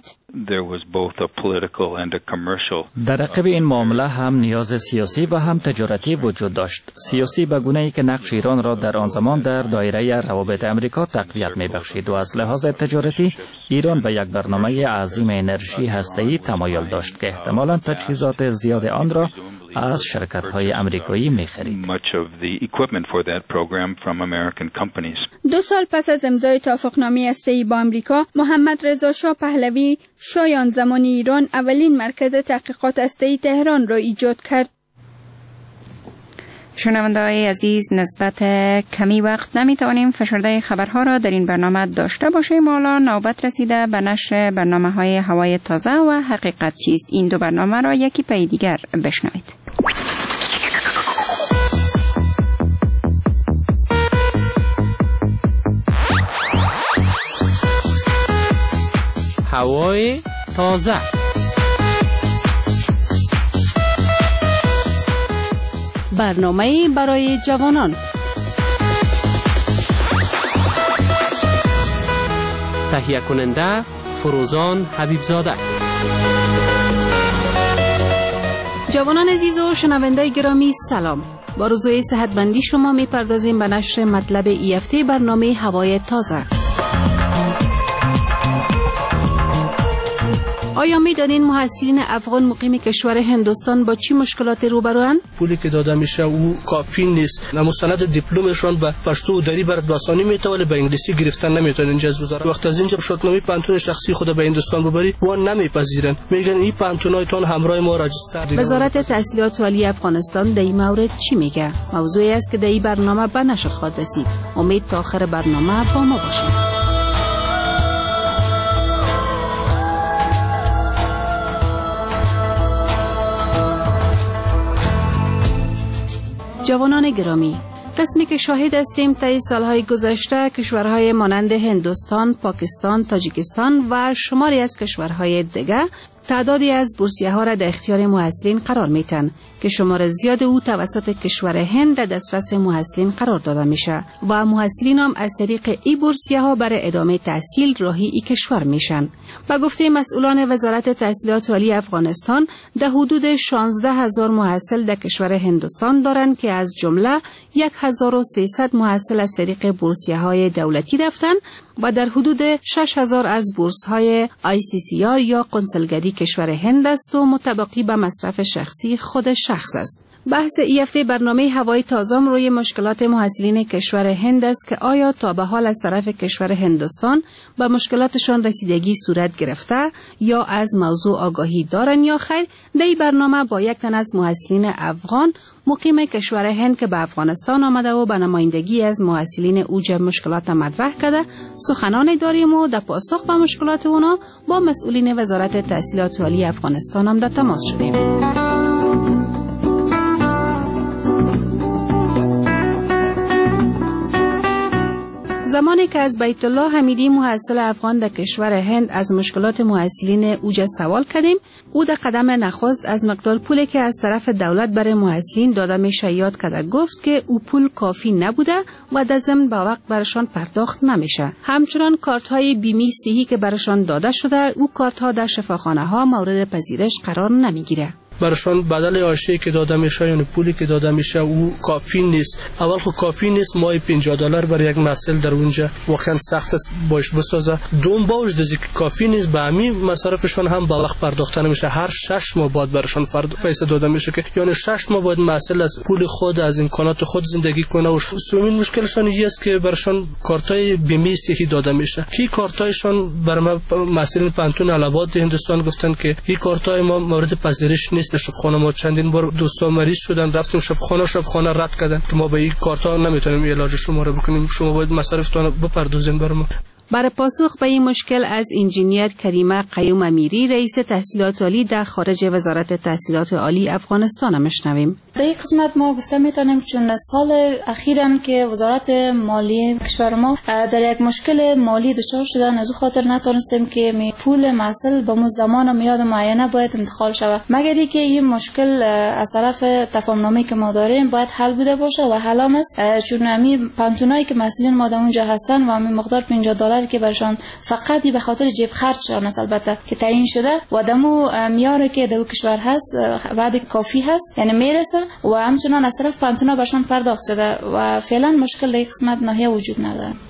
D: در عقب این معامله هم نیاز سیاسی و هم تجارتی وجود داشت. سیاسی به گونه‌ای که نقش ایران را در آن زمان در دایره روابط امریکا تقویت تقویت می بخشید و از لحاظ تجارتی ایران به یک برنامه عظیم انرژی هسته‌ای تمایل داشت که احتمالاً تجهیزات زیاد آن را از شرکت‌های آمریکایی می‌خرید.
V: دو سال پس از امضای توافقنامه هسته‌ای با آمریکا، محمد رضا شاه پهلوی شایان زمانی ایران اولین مرکز تحقیقات هسته‌ای تهران را ایجاد کرد.
A: شنونده‌های عزیز، نسبت کمی وقت نمیتوانیم فشرده خبرها را در این برنامه داشته باشیم. حالا نوبت رسیده به نشر برنامه‌های هوای تازه و حقیقت چیست. این دو برنامه را یکی پی دیگر بشنوید.
C: هوای تازه.
B: برنامه برای جوانان.
C: تهیه کننده فروزان حبیبزاده.
B: جوانان عزیز و شنونده گرامی سلام. با رضای صحتمندی شما میپردازیم به نشر مطلب ای هفته برنامه هوای تازه. آیا می‌دانین محصلین افغان مقیم کشور هندوستان با چی مشکلات روبروان؟
E: پولی که داده میشه او کافی نیست. مستند دیپلمشون به پشتو و دری برات بسانی میتونه، به انگلیسی گرفتن نمیتونن اینجا از بذاره. وقت از اینجا شکلمی پانتون شخصی خود به هندوستان ببری و نمیپذیرن، میگن این پانتونایتون همراه ما راجستر.
B: وزارت تحصیلات عالی افغانستان در این مورد چی میگه؟ موضوعی است که در این برنامه به نشر خواهد رسید. امید تا آخر برنامه با ما باشید. جوانان گرامی، قسمی که شاهد هستیم طی سالهای گذشته کشورهای مانند هندوستان، پاکستان، تاجیکستان و شماری از کشورهای دیگر تعدادی از بورسیه ها را در اختیار محصلین قرار میتن که شمار زیاد او توسط کشور هند در دسترس محصلین قرار داده میشه و محصلین هم از طریق ای بورسیه ها برای ادامه تحصیل راهی ای کشور میشن. با گفته مسئولان وزارت تحصیلات عالی افغانستان، در حدود شانزده هزار محصل در کشور هندوستان دارند که از جمله هزار و سیصد محصل از طریق بورسیه های دولتی رفتن و در حدود شش هزار از بورس های آی سی سی آر یا کنسولگری کشور هند است و متبقی به مصرف شخصی خود شخص است. بحث ای هفته برنامه هوای تازه روی مشکلات محصلین کشور هند است که آیا تا به حال از طرف کشور هندوستان به مشکلاتشان رسیدگی صورت گرفته یا از موضوع آگاهی دارن یا خیر. در این برنامه با یک تن از محصلین افغان مقیم کشور هند که به افغانستان آمده و به نمایندگی از محصلین اوج مشکلات مطرح کرده سخنان داریم و در پاسخ به مشکلات اونا با مسئولین وزارت تحصیلات عالی افغانستان هم در تماس شدیم. زمانی که از بیت الله حمیدی محصل افغان در کشور هند از مشکلات محصلین اوج سوال کردیم، او در قدم نخست از مقدار پولی که از طرف دولت برای محصلین داده میشه یاد کرده گفت که او پول کافی نبوده و در ضمن به وقت برشان پرداخت نمیشه. همچنان کارت های بیمه صحی که برشان داده شده، او کارت ها در شفاخانه ها مورد پذیرش قرار نمیگیره.
E: برشان بدل آشی که داده میشه یعنی پولی که داده میشه او کافی نیست. اول خود کافی نیست، ماه پنجاه دلار برای یک محصل در اونجا واقعا سخت است باش بسازه. دوم با وجود اینکه کافی نیست، به همین مصارفشون هم با وقت پرداخته نمیشه. هر شش ماه بعد برشان فرد پیسه داده میشه که یعنی شش ماه بعد محصل از پول خود از امکانات خود زندگی کنه. و سومین مشکلشون این است که برشان کارتای بیمه صحی داده میشه. کی کارتایشون برای محصلین پانتون الاباد هندوستان گفتن که این کارتای ما مورد پذیرش نیست. شفاخانه ما چندین بار دوستان مریض شدن، رفتیم شفاخانه شفاخانه رد کردن که ما به این کارتا نمیتونیم علاج شما رو بکنیم، شما باید مصارفتون بپردازین برای ما.
B: برای پاسخ به این مشکل از انجینیر کریمه قیوم امیری رئیس تحصیلات عالی در خارج وزارت تحصیلات عالی افغانستان میشنویم.
W: در این قسمت ما گفته میتونیم چون سال اخیراً که وزارت مالی کشور ما در یک مشکل مالی دچار شدن، از او خاطر نتونستیم که می پول محصل به مو زمان و میاد معینه باید انتقال شود، مگر که این مشکل از طرف تفاهم‌نامه‌ای که ما داریم باید حل بوده باشه و حل هم است. چون همین پانتونایی که مسئولین ما در اونجا هستن و همین مقدار پنجاه دلار که برشان فقط به خاطر جیب خرجشان البته که تعیین شده و دمو میاره که در کشور هست بعد کافی هست یعنی میرسه و همچنان از طرف پانتونا برشان پرداخت شده و فعلا مشکل در قسمت ناحیه وجود نداره.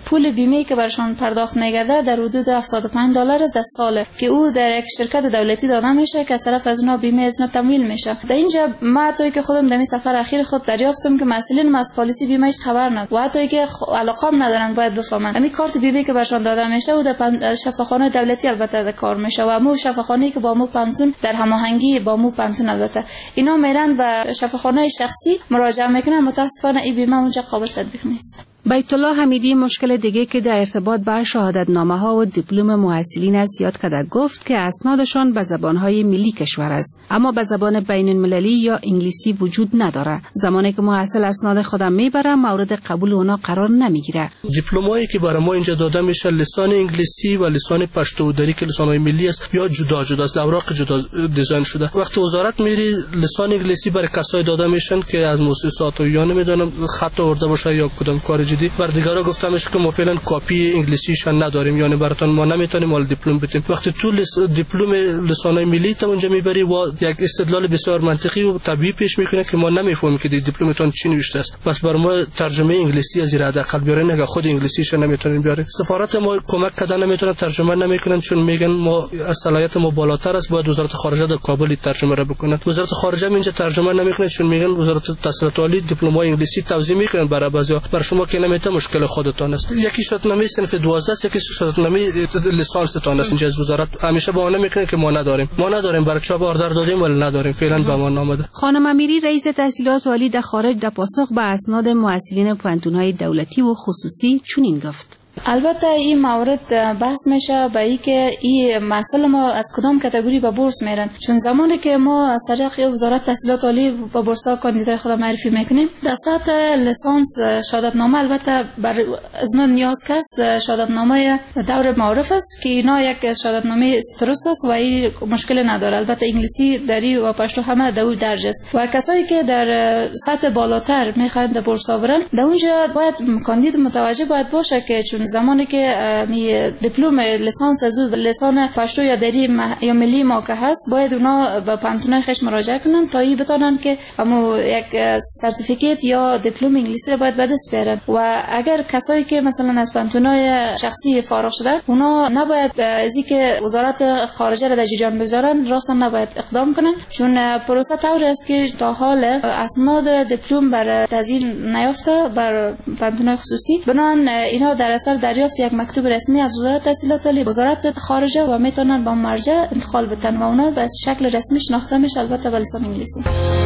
W: پول بیمه که برشان پرداخت میگرده در حدود هفتاد و پنج دلار است در سال که او در یک شرکت دولتی داده میشه که از طرف از اونها بیمه از اونها تمویل میشه. در اینجا ما توی که خودم در این سفر اخیر خود دریافتم که مسئولین از پالیسی بیمه خبر ندارن و حتی که علاقه هم ندارن باید بفهمن. همین کارت بیمه که برشان داده میشه و در شفاخانه دولتی البته در کار میشه و مو شفاخانه‌ای که با مو پانتون در هماهنگی با مو پانتون البته اینا میرن و شفاخانه شخصی مراجعه میکنن. متاسفانه این بیمه اونجا قابل تطبیق نیست.
B: بیت الله حمیدی مشکل دیگه که در ارتباط با شهادتنامه ها و دیپلم محصلین است یاد کرده گفت که اسنادشان به زبان های ملی کشور است اما به زبان بین المللی یا انگلیسی وجود نداره. زمانی که محصل اسناد خودم میبره مورد قبول اونا قرار نمیگیره.
E: دیپلمایی که برای ما اینجا داده میشه لسان انگلیسی و لسان پشتو دری که لسان های ملی است یا جدا جدا است، اوراق جدا دیزاین شده. وقتی وزارت میری لسان انگلیسی برای کسایی داده میشن که از مؤسسات یا نمیدونم خط آورده باشه یا کدام کار جدی. بر دیگرا گفتم میشه که ما فعلا کاپی انگلیسیشان نداریم، یعنی براتون ما نمیتونیم مال دیپلم بدیم. وقتی تو لس... دیپلم لسانای ملی تا اونجا میبری و یک استدلال بسیار منطقی و طبیعی پیش میکنه که ما نمیفهمیم که دیپلمتون چی نوشته است. بس بر ما ترجمه انگلیسی از زیر حداقل بیارین، اگه خود انگلیسیش نمیتونین بیارین. سفارت ما کمک کردن نمیتونن ترجمه نمیکنن چون میگن ما صلاحیت ما بالاتر است، باید وزارت خارجه در کابل ترجمه را بکنه. وزارت خارجه اینجا ترجمه نمیکنه چون میگن وزارت تحصیلات عالی دیپلمای انگلیسی توزیع میکنن برای بعضیا. بر شما که نمیتونه مشکل خودتان است. یکی شهادتنامه صنف دوازده است، یکی شهادتنامه لیسانس تان است. اینجا از وزارت همیشه بهانه میکنه که ما نداریم. ما نداریم برای چاپ آردر دادیم ولی نداریم. فعلا به ما نامده.
B: خانم امیری رئیس تحصیلات عالی در خارج در پاسخ به اسناد محصلین پوهنتون‌های دولتی و خصوصی چنین گفت:
W: البته این مورد بحث میشه به این که این مسئله ما از کدام کاتگوری به بورس میرن، چون زمانی که ما از طریق وزارت تحصیلات عالی به بورس‌ها کاندیدای خود معرفی میکنیم در سطح لیسانس شهادتنامه البته بر از ما نیاز کس شهادتنامه دور معارف است که اینا یک شهادتنامه درست است و این مشکل نداره. البته انگلیسی دری و پشتو همه در اون درجه است و کسایی که در سطح بالاتر میخواین به بورس‌ها برن در اونجا باید کاندید متوجه باید باشه که چون زمانی که می دیپلم لیسانس از لسان پشتو یا دری یا ملی ما که هست باید اونا به پانتونای خش مراجعه کنن تا این بتونن که همو یک سرتیفیکیت یا دیپلم انگلیسی رو باید به دست بیارن. و اگر کسایی که مثلا از پانتونای شخصی فارغ شدن اونا نباید از اینکه وزارت خارجه را در جریان بگذارن راستا نباید اقدام کنن، چون پروسه طوری است که تا حال اسناد دیپلم بر تزیین نیافته بر پانتونای خصوصی. بنان اینا در اثر دریافت یک مکتوب رسمی از وزارت تحصیلات عالی وزارت خارجه و میتونن با مرجع انتقال بدن و اونا به شکل رسمی شناخته میشه، البته به لسان انگلیسی.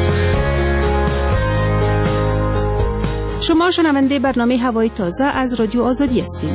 B: شما شنونده برنامه هوای تازه از رادیو آزادی هستید.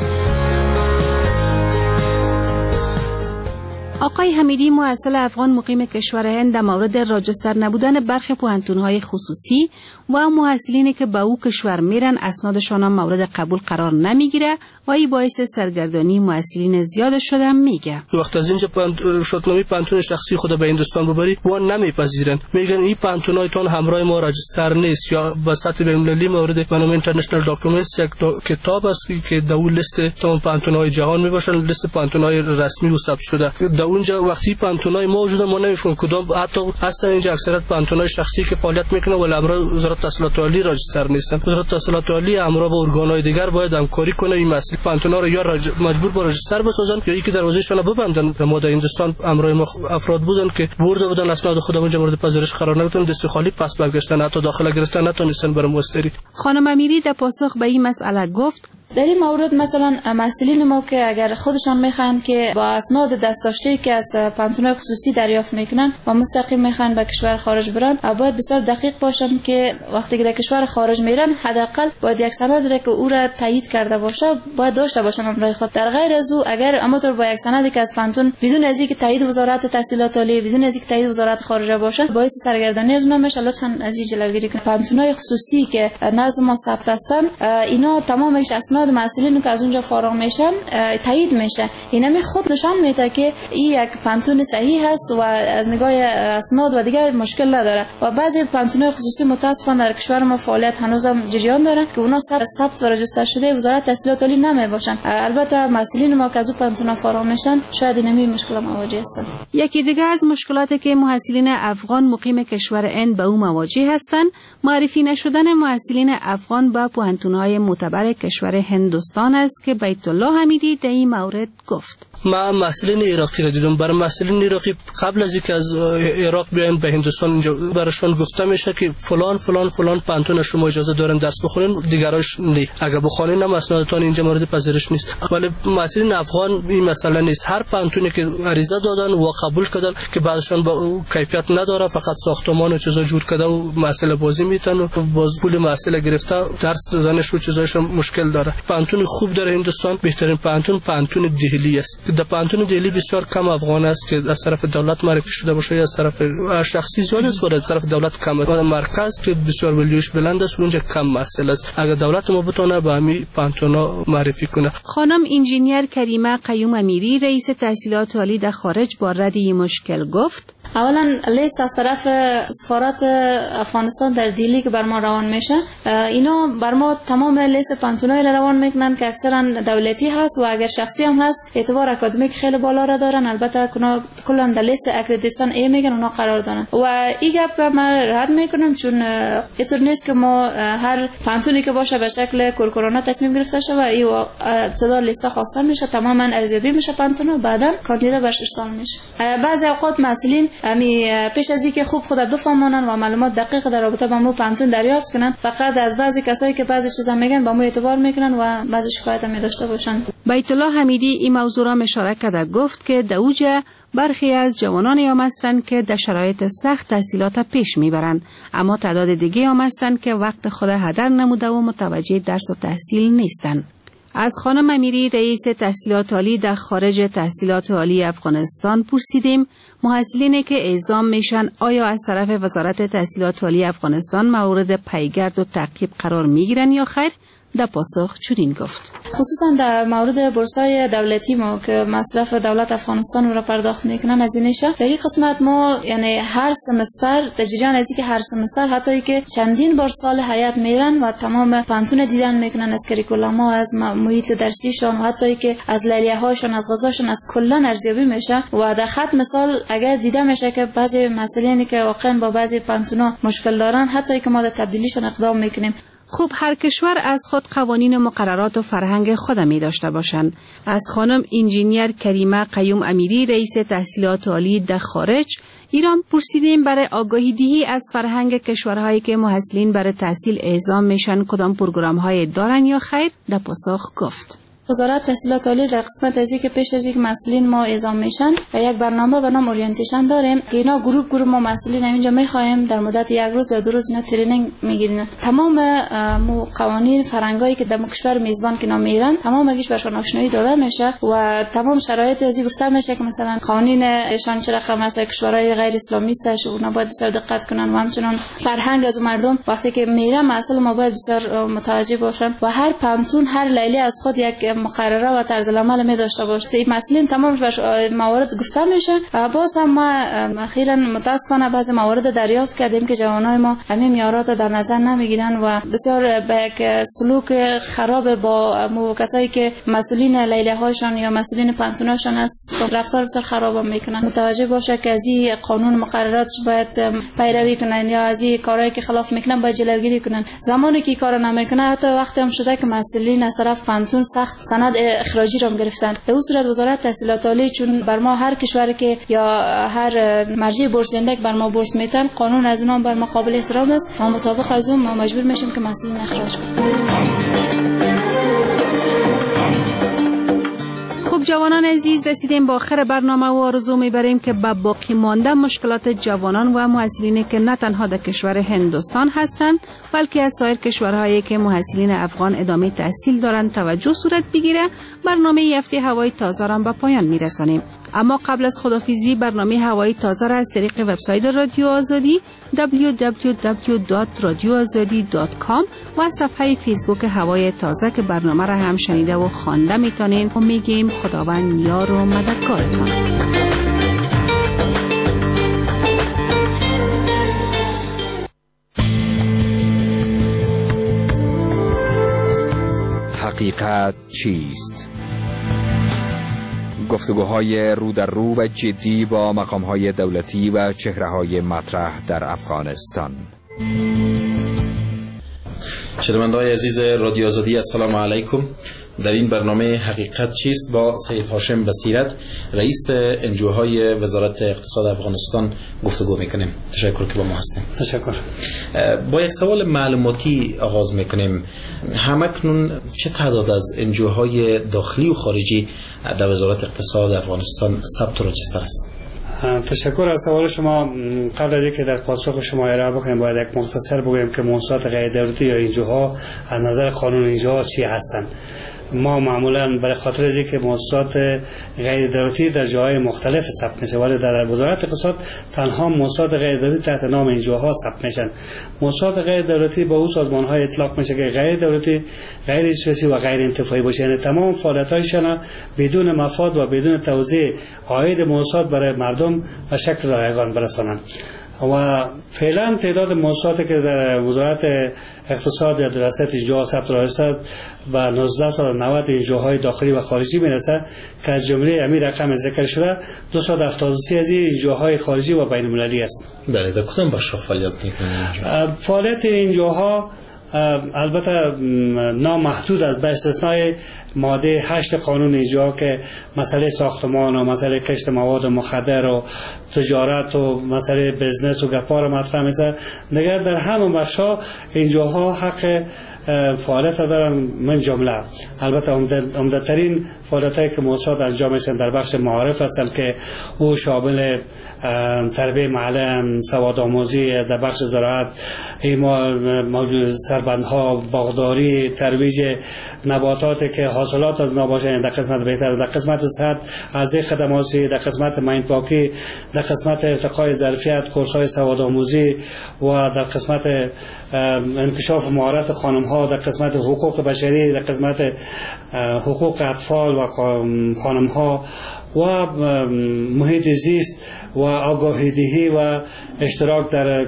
B: آقای حمیدی محصل افغان مقیم کشور هند در مورد راجستر نبودن برخی پوهنتون‌های خصوصی و محصلینی که به او کشور میرن اسنادشان هم مورد قبول قرار نمیگیره و این باعث سرگردانی محصلین زیاد شده میگه.
E: وقت از اینجا شهادتنامه پانتون شخصی خود به هندوستان ببری و نمیپذیرن، میگن این پانتونایتون همراه ما راجستر نیست یا به سطح بین‌المللی مورد قانون اینترنشنال داکیومنتس یک کتاب است که در اون لیست تمام پانتون‌های جهان میباشن، لیست پانتون‌های رسمی و ثبت شده. در اونجا وقتی پانتونای موجوده ما نمیفهمیم کدام، حتی اصلا اینجا اکثریت پانتونای شخصی که فعالیت میکنه ولی امرا وزارت تحصیلات عالی راجستر نیستن. وزارت تحصیلات عالی امرا با ارگان‌های دیگر باید همکاری کنه این مسئله پانتونا رو یا راج... مجبور با راجستر بسازن یا یکی دروازه‌شون رو ببندن. ما در هندوستان امرای ما افراد بودن که برده بودن اسناد خودمون اونجا مورد پذیرش قرار نگرفتن، دست خالی پس برگشتن، حتی داخل گرفتن نتونستن برای مستری.
B: خانم امیری در پاسخ به این مسئله گفت:
W: در این مورد مثلا مسئولین ما که اگر خودشان میخوان که با اسناد دستاشتی که از پانتونای خصوصی دریافت میکنن و مستقیم میخوان به کشور خارج برن باید بسیار دقیق باشن که وقتی که در کشور خارج میرن حداقل باید یک سند را که او را تایید کرده باشه باید داشته باشن همراه خود. در غیر از او اگر اماتور با یک سندی که از پانتون بدون از اینکه تایید وزارت تحصیلات عالی بدون از اینکه تایید وزارت خارجه باشه باعث سرگردانی از نمیشه. لطفا از این جلوگیری کنید. پانتونای خصوصی که نزد ما ثبت هستن اینا تمامش اسناد مسئولین که از اونجا فارغ میشن تایید میشه. اینا می خود نشان میده که این یک پانتون صحیح هست و از نگاه اسناد و دیگر مشکل نداره. و بعضی پانتون‌های خصوصی متاسفانه در کشور ما فعالیت هنوزم جریان داره که اونا ثبت و رجیستر شده وزارت تحصیلات عالی نمی باشن. البته مسئولین ما که از اون پانتون فارغ میشن شاید این مشکل مواجه هستند.
B: یکی دیگه از مشکلاتی که محصلین افغان مقیم کشور هند به او مواجه هستند معرفی نشدن محصلین افغان با پوهنتون‌های معتبر کشور هند هندوستان است که بیت الله حمیدی در این مورد گفت.
E: ما مسئولین عراقی را دیدم. برای مسئولین عراقی قبل از اینکه از عراق بیاین به هندوستان اینجا براشون گفته میشه که فلان فلان فلان پانتون شما اجازه دارن درس بخونین، دیگراش نه. اگه بخونین هم اسنادتون اینجا مورد پذیرش نیست. ولی مسئولین افغان این مسئله نیست. هر پانتونی که عریضه دادن و قبول کردن که بعدشون با کیفیت نداره، فقط ساختمان و چیزا جور کرده و مسئله بازی میتن و باز پول مسئله گرفته، درس دادنش و چیزاش مشکل داره. پانتون خوب در هندوستان بهترین پانتون پانتون دهلی است. در پانتون دهلی بسیار کم افغان است که از طرف دولت معرفی شده باشه، از طرف شخصی زیاد است و از طرف دولت کم. مرکز که بسیار ولیوش بلند است اونجا کم مسئله است. اگر دولت ما بتونه به همین پانتونا معرفی کنه.
B: خانم انجینیر کریمه قیوم امیری رئیس تحصیلات عالی در خارج با رد این مشکل گفت:
W: اولا لیست از طرف سفارت افغانستان در دیلی که بر ما روان میشه، اینا بر ما تمام لیست پانتونای روان میکنن که اکثرا دولتی هست و اگر شخصی هم هست اعتبار اکادمیک خیلی بالا را دارن. البته کلا در لیست اکریدیتیشن ای میگن اونا قرار دارن و این گپ من رد میکنم، چون اینطور نیست که ما هر پانتونی که باشه به شکل کورکورانا تصمیم گرفته شه و ای ابتدا لیست خواسته میشه، تماما ارزیابی میشه پانتونا، بعدا کاندیدا برش ارسال میشه. بعضی اوقات مسئولین امی پیش از اینکه خوب خود بفهمونن و معلومات دقیق در رابطه با مو پانتون دریافت کنن، فقط از بعضی کسایی که بعضی چیزا میگن با مو اعتبار میکنن و بعضی شکایت هم داشته باشن.
B: بیت الله حمیدی این موضوع را اشاره کرده گفت که در اوج برخی از جوانان هم هستند که در شرایط سخت تحصیلات پیش میبرند، اما تعداد دیگه هم هستند که وقت خود هدر نموده و متوجه درس و تحصیل نیستند. از خانم امیری رئیس تحصیلات عالی در خارج تحصیلات عالی افغانستان پرسیدیم محصلینی که اعزام میشن آیا از طرف وزارت تحصیلات عالی افغانستان مورد پیگرد و تعقیب قرار میگیرن یا خیر؟ در پاسخ چنین گفت:
W: خصوصا در مورد بورسای دولتی ما که مصرف دولت افغانستان را پرداخت میکنن از اینشه، در این قسمت ما یعنی هر سمستر در جریان از اینکه هر سمستر حتی که چندین بار سال حیات میرن و تمام پانتون دیدن میکنن از کریکولما، از محیط درسیشون و حتی که از لیلیه هاشون، از غذاشون، از کلا ارزیابی میشه و در خط مثال اگر دیده میشه که بعضی مسائلی که واقعا با بعضی پانتونا مشکل دارن، حتی که ما در تبدیلیشون اقدام میکنیم.
B: خوب هر کشور از خود قوانین و مقررات و فرهنگ خود می داشته باشند. از خانم انجینیر کریمه قیوم امیری رئیس تحصیلات عالی در خارج ایران پرسیدیم برای آگاهی دهی از فرهنگ کشورهایی که محصلین برای تحصیل اعزام میشن کدام پروگرام های دارن یا خیر؟ در پاسخ گفت:
W: وزارت تحصیلات عالی در قسمت از اینکه پیش از اینکه مسئولین ما اعزام میشن و یک برنامه به نام اورینتیشن داریم که اینا گروه گروه ما مسئولین اینجا میخوایم در مدت یک روز یا دو روز اینا ترینینگ میگیرن. تمام مو قوانین فرهنگایی که در کشور میزبان که اینا میرن تمام اگیش برشون آشنایی داده میشه و تمام شرایط از این گفته میشه که مثلا قوانین ایشان چه رقم است، کشورهای غیر اسلامی است اونا باید بسیار دقت کنن و همچنین فرهنگ از مردم وقتی که میرن مسئله ما باید بسیار متوجه باشن و هر پانتون هر لیلی از خود یک مقرره و طرز العمل می داشته باشه. این مسئولین تمام موارد گفته میشه. باز هم ما اخیراً متاسفانه بعضی موارد دریافت کردیم که جوانای ما همین معیارات در نظر نمیگیرن و بسیار به یک سلوک خراب با کسایی که مسئولین لیله هاشون یا مسئولین پانتوناشون است رفتار بسیار خراب میکنن. متوجه باشه که از این قانون مقررات باید پیروی کنن یا از این کارهایی که خلاف میکنن باید جلوگیری کنن. زمانی که کار نمیکنه حتی وقتی هم شده که مسئولین از طرف پانتون سخت سند اخراجی را گرفتن. در اون صورت وزارت تحصیلات عالی چون بر ما هر کشوری که یا هر مرجع بورس دهنده بر ما بورس میتن قانون از اونها بر ما قابل احترام است، ما مطابق از اون ما مجبور میشیم که مسئولین اخراج کنیم.
B: خب جوانان عزیز، رسیدیم با آخر برنامه و آرزو میبریم که با باقی مانده مشکلات جوانان و محصلینی که نه تنها در کشور هندوستان هستند بلکه از سایر کشورهایی که محصلین افغان ادامه تحصیل دارند توجه صورت بگیره. برنامه هفته هوای تازه را به پایان میرسانیم. اما قبل از خداحافظی برنامه هوای تازه را از طریق وبسایت رادیو آزادی دبلیو دبلیو دبلیو دات رادیو آزادی دات کام و صفحه فیسبوک هوای تازه که برنامه را هم شنیده و خوانده میتونین و میگیم خداوند یار و مددگارتان.
F: حقیقت چیست؟ گفتگوهای رو در رو و جدی با مقامهای دولتی و چهره‌های مطرح در افغانستان.
I: شنونده‌های عزیز رادیو آزادی، السلام علیکم. در این برنامه حقیقت چیست با سید هاشم بصیرت، رئیس انجوهای وزارت اقتصاد افغانستان گفتگو میکنیم. تشکر که با ما هستیم.
J: تشکر.
I: با یک سوال معلوماتی آغاز میکنیم. همکنون چه تعداد از انجوهای داخلی و خارجی در وزارت اقتصاد افغانستان ثبت و رجیستر است؟
J: تشکر از سوال شما. قبل از اینکه در پاسخ شما ارائه بکنیم باید یک مختصر بگویم که مؤسسات غیر دولتی یا انجوها از نظر قانون انجوها چی هستند. ما معمولا برای خاطر از اینکه مؤسسات غیر دولتی در جاهای مختلف ثبت میشه، ولی در وزارت اقتصاد تنها مؤسسات غیر دولتی تحت نام انجوها ثبت میشن. مؤسسات غیر دولتی با اون سازمان های اطلاق میشه که غیر دولتی، غیر سیاسی و غیر انتفاعی باشه، یعنی تمام فعالیت هایشان بدون مفاد و بدون توزیع عاید مؤسسات برای مردم و شکل رایگان برسانند. و فعلا تعداد مؤسساتی که در وزارت اقتصاد یا دراسات انجوها ثبت رجیستر به نوزده صد و نود انجوهای داخلی و خارجی میرسه که از جمله همین رقم ذکر شده دویست و هفتاد و سه از این انجوهای خارجی و بین المللی است.
I: بله، در کدام بخش فعالیت میکنند؟
J: فعالیت انجوها البته نامحدود است، به استثنای ماده هشت قانون انجوها که مسئله ساختمان و مسئله کشت مواد مخدر و تجارت و مسئله بزنس و گپا را مطرح می‌سازد. دیگر در همه بخش‌ها انجوها حق فعالیت دارن من جمله. البته عمده‌ترین فعالیتایی که مؤسسات انجام میشن در بخش معارف هستند که او شامل تربیت معلم، سواد آموزی در بخش زراعت، موجود سربندها، باغداری، ترویج نباتاتی که حاصلات از نباشه در قسمت بهتر، در قسمت صحت از خدماتی، در قسمت ماین پاکی، در قسمت ارتقای ظرفیت، کورس‌های سواد آموزی و در قسمت انکشاف مهارت خانم‌ها، در قسمت حقوق بشری، در قسمت حقوق اطفال و خانم‌ها و محیط زیست و آگاهی دهی و اشتراک در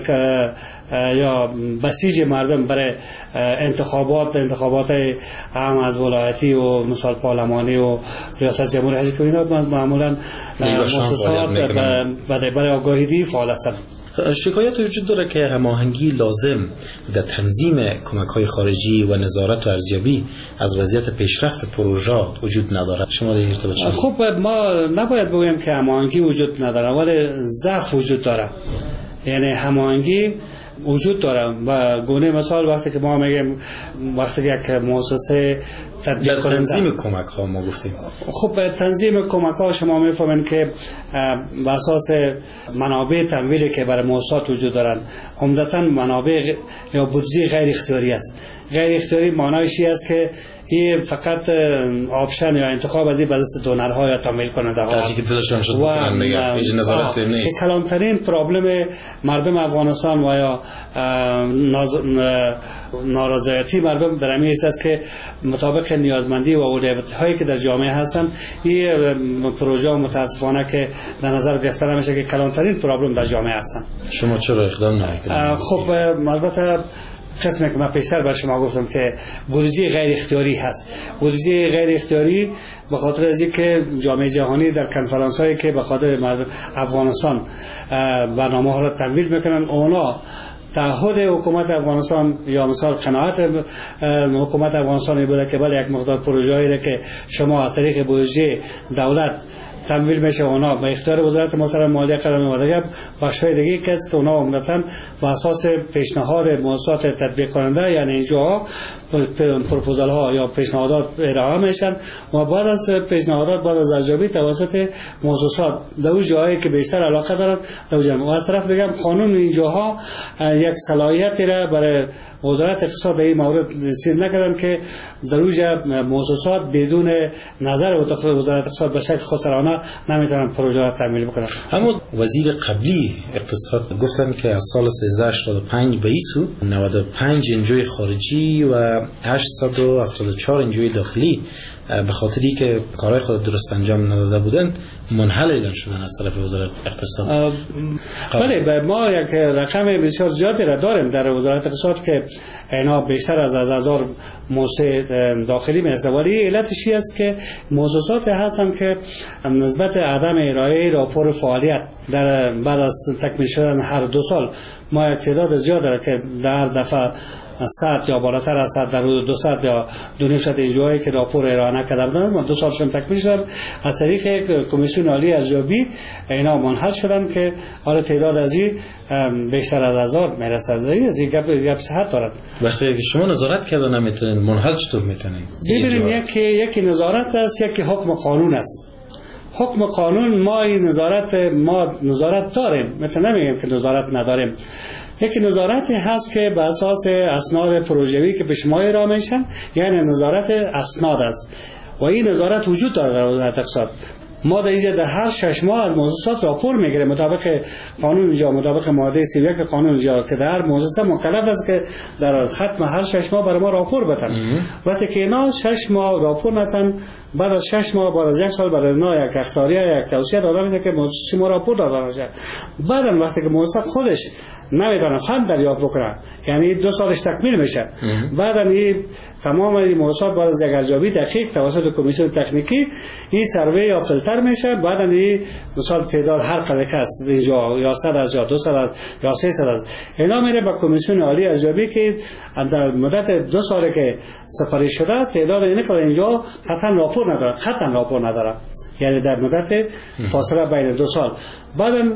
J: یا بسیج مردم برای انتخابات انتخابات هم از ولایتی و مثال پارلمانی و ریاست جمهوری حزب اینا معمولا مؤسسات برای آگاهی دهی فعال هستند.
I: شکایت وجود داره که هماهنگی لازم در تنظیم کمک‌های خارجی و نظارت و ارزیابی از وضعیت پیشرفت پروژه وجود ندارد. شما در این ارتباط چه؟
J: خب ما نباید بگوییم که هماهنگی وجود نداره، ولی ضعف وجود داره. یعنی هماهنگی وجود داره و گونه مثال وقتی که ما میگیم وقتی که یک مؤسسه
I: در تنظیم کمک ها ما گفتیم،
J: خب تنظیم کمک ها شما میفهمید که بر اساس منابع تمویلی که برای مؤسسات وجود دارن عمدتاً منابع یا بودجه غیر اختیاری است. غیر اختیاری معنایش است که این فقط آپشن یا انتخاب از این دست دونرها یا تامین کننده ها و هیچ نظارت نیست. کلانترین پرابلم مردم افغانستان و یا نارضایتی مردم در همین است که مطابق نیازمندی و اولویت‌هایی که در جامعه هستند این پروژه متاسفانه که در نظر گرفته نمیشه که کلانترین پرابلم در جامعه هستند.
I: شما چرا اقدام نمی‌کنید؟
J: خب البته قسمی که من پیشتر بر شما گفتم که بودجه غیر اختیاری هست. بودجه غیر اختیاری به خاطر از اینکه جامعه جهانی در کنفرانس هایی که به خاطر افغانستان برنامه ها را تمویل میکنن، اونا تعهد حکومت افغانستان یا مثال قناعت حکومت افغانستان بوده که بله یک مقدار پروژه هایی را که شما از طریق بودجه دولت تمویل میشه اونا به اختیار وزارت محترم مالیه قرار میده. بخشای دیگه که است که اونا عمدتاً بر اساس پیشنهاد مؤسسات تطبیق کننده یعنی انجوها پروپوزال ها یا پیشنهادات ارائه میشن و بعد از پیشنهادات بعد از ارزیابی توسط مؤسسات در اون جاهایی که بیشتر علاقه دارن در اون و از طرف دیگه قانون انجوها یک صلاحیتی را برای وزارت اقتصاد در این مورد چیز نکردن که در اوج مؤسسات بدون نظر وزارت اقتصاد به شکل خسرانه نمیتونن پروژه را تمویل بکنن.
I: اما وزیر قبلی اقتصاد گفتن که از سال سیزده هشتاد و پنج به این سو نود و پنج انجوی خارجی و هشتصد و هفتاد و چهار انجوی داخلی به خاطری که کارهای خود درست انجام نداده بودن منحل اعلام شدن از طرف وزارت اقتصاد.
J: بله ما یک رقم بسیار زیادی را داریم در وزارت اقتصاد که اینا بیشتر از هزار موسسه داخلی میرسه، ولی علتش این است که مؤسسات هستن که نسبت عدم ارائه راپور فعالیت در بعد از تکمیل شدن هر دو سال ما یک تعداد زیاد داره که در دفعه صد یا بالاتر از صد در حدود دویست یا دو نیم صد اینجایی که راپور ارائه نکرده بودند من دو سالشون تکمیل شدن از طریق کمیسیون عالی ارزیابی اینا منحل شدن که حالا تعداد از این بیشتر از هزار میرسد. از این گپ گپ صحت دارن.
I: وقتی که شما نظارت کردن نمیتونین منحل چطور میتونین؟
J: ببینیم یکی یکی نظارت است یکی حکم قانون است. حکم قانون ما این نظارت ما نظارت داریم مثلا نمیگیم که نظارت نداریم. یکی نظارتی هست که به اساس اسناد پروژوی که به شما ارائه میشن یعنی نظارت اسناد است و این نظارت وجود داره در وزارت اقتصاد. ما در اینجا در هر شش ماه از موسسات راپور میگیریم مطابق قانون اینجا مطابق ماده سی و یک قانون اینجا که در هر موسسه مکلف است که در ختم هر شش ماه برای ما راپور بدن. وقتی که اینا شش ماه راپور ندن بعد از شش ماه بعد از یک سال برای اینا یک اختیاریه یک توصیه داده میشه که موسسه ما راپور داده باشه. بعدن وقتی که موسسه خودش نمیتونه فند دریافت بکنه یعنی دو سالش تکمیل میشه بعدن این تمام این موضوعات بعد از یک ارزیابی دقیق توسط کمیسیون تکنیکی این سروی یا فیلتر میشه بعدن این مثلا تعداد هر قدر کس اینجا یا صد از یا دو صد از یا سیصد از اینا میره به کمیسیون عالی ارزیابی که در مدت دو ساله که سپری شده تعداد این که اینجا قطعا راپور نداره قطعا راپور نداره یعنی در مدت فاصله بین دو سال بعدن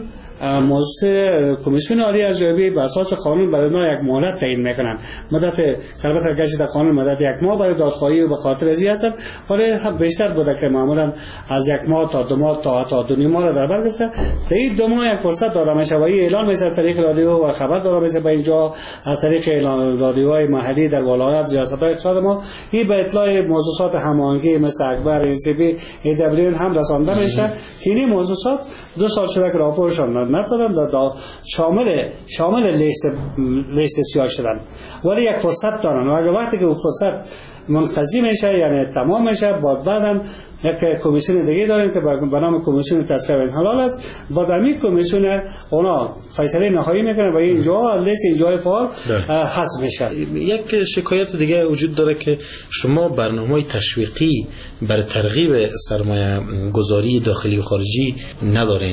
J: موسسه کمیسیون عالی ارزیابی به اساس قانون برای ما یک مهلت تعیین میکنن مدت البته گشت در قانون مدت یک ماه برای دادخواهی و به خاطر ازی هستن ولی بیشتر بوده که معمولا از یک ماه تا دو ماه تا تا دو نیم ماه در بر گرفته در این دو ماه یک فرصت داده میشه و این اعلان میشه از طریق رادیو و خبر داده میشه به اینجا از طریق اعلان رادیوهای محلی در ولایت ریاست‌های اقتصاد ما این به اطلاع موسسات هماهنگی مثل اکبر ای سی بی ای دبلیو هم رسانده میشه که این موسسات دو سال شده که راپورشون ندادن دا شامل شامل لیست لیست سیاه شدن ولی یک فرصت دارن و اگر وقتی که اون فرصت منقضی میشه یعنی تمام میشه بعد بعدن یک کمیسیون دیگه داریم که به نام کمیسیون تصفیه بین حلال است بعد همین کمیسیون اونا فیصله نهایی میکنه و اینجا لیست اینجا فعال حذف میشه.
I: یک شکایت دیگه وجود داره که شما برنامه‌های تشویقی برای ترغیب سرمایه گذاری داخلی و خارجی ندارین.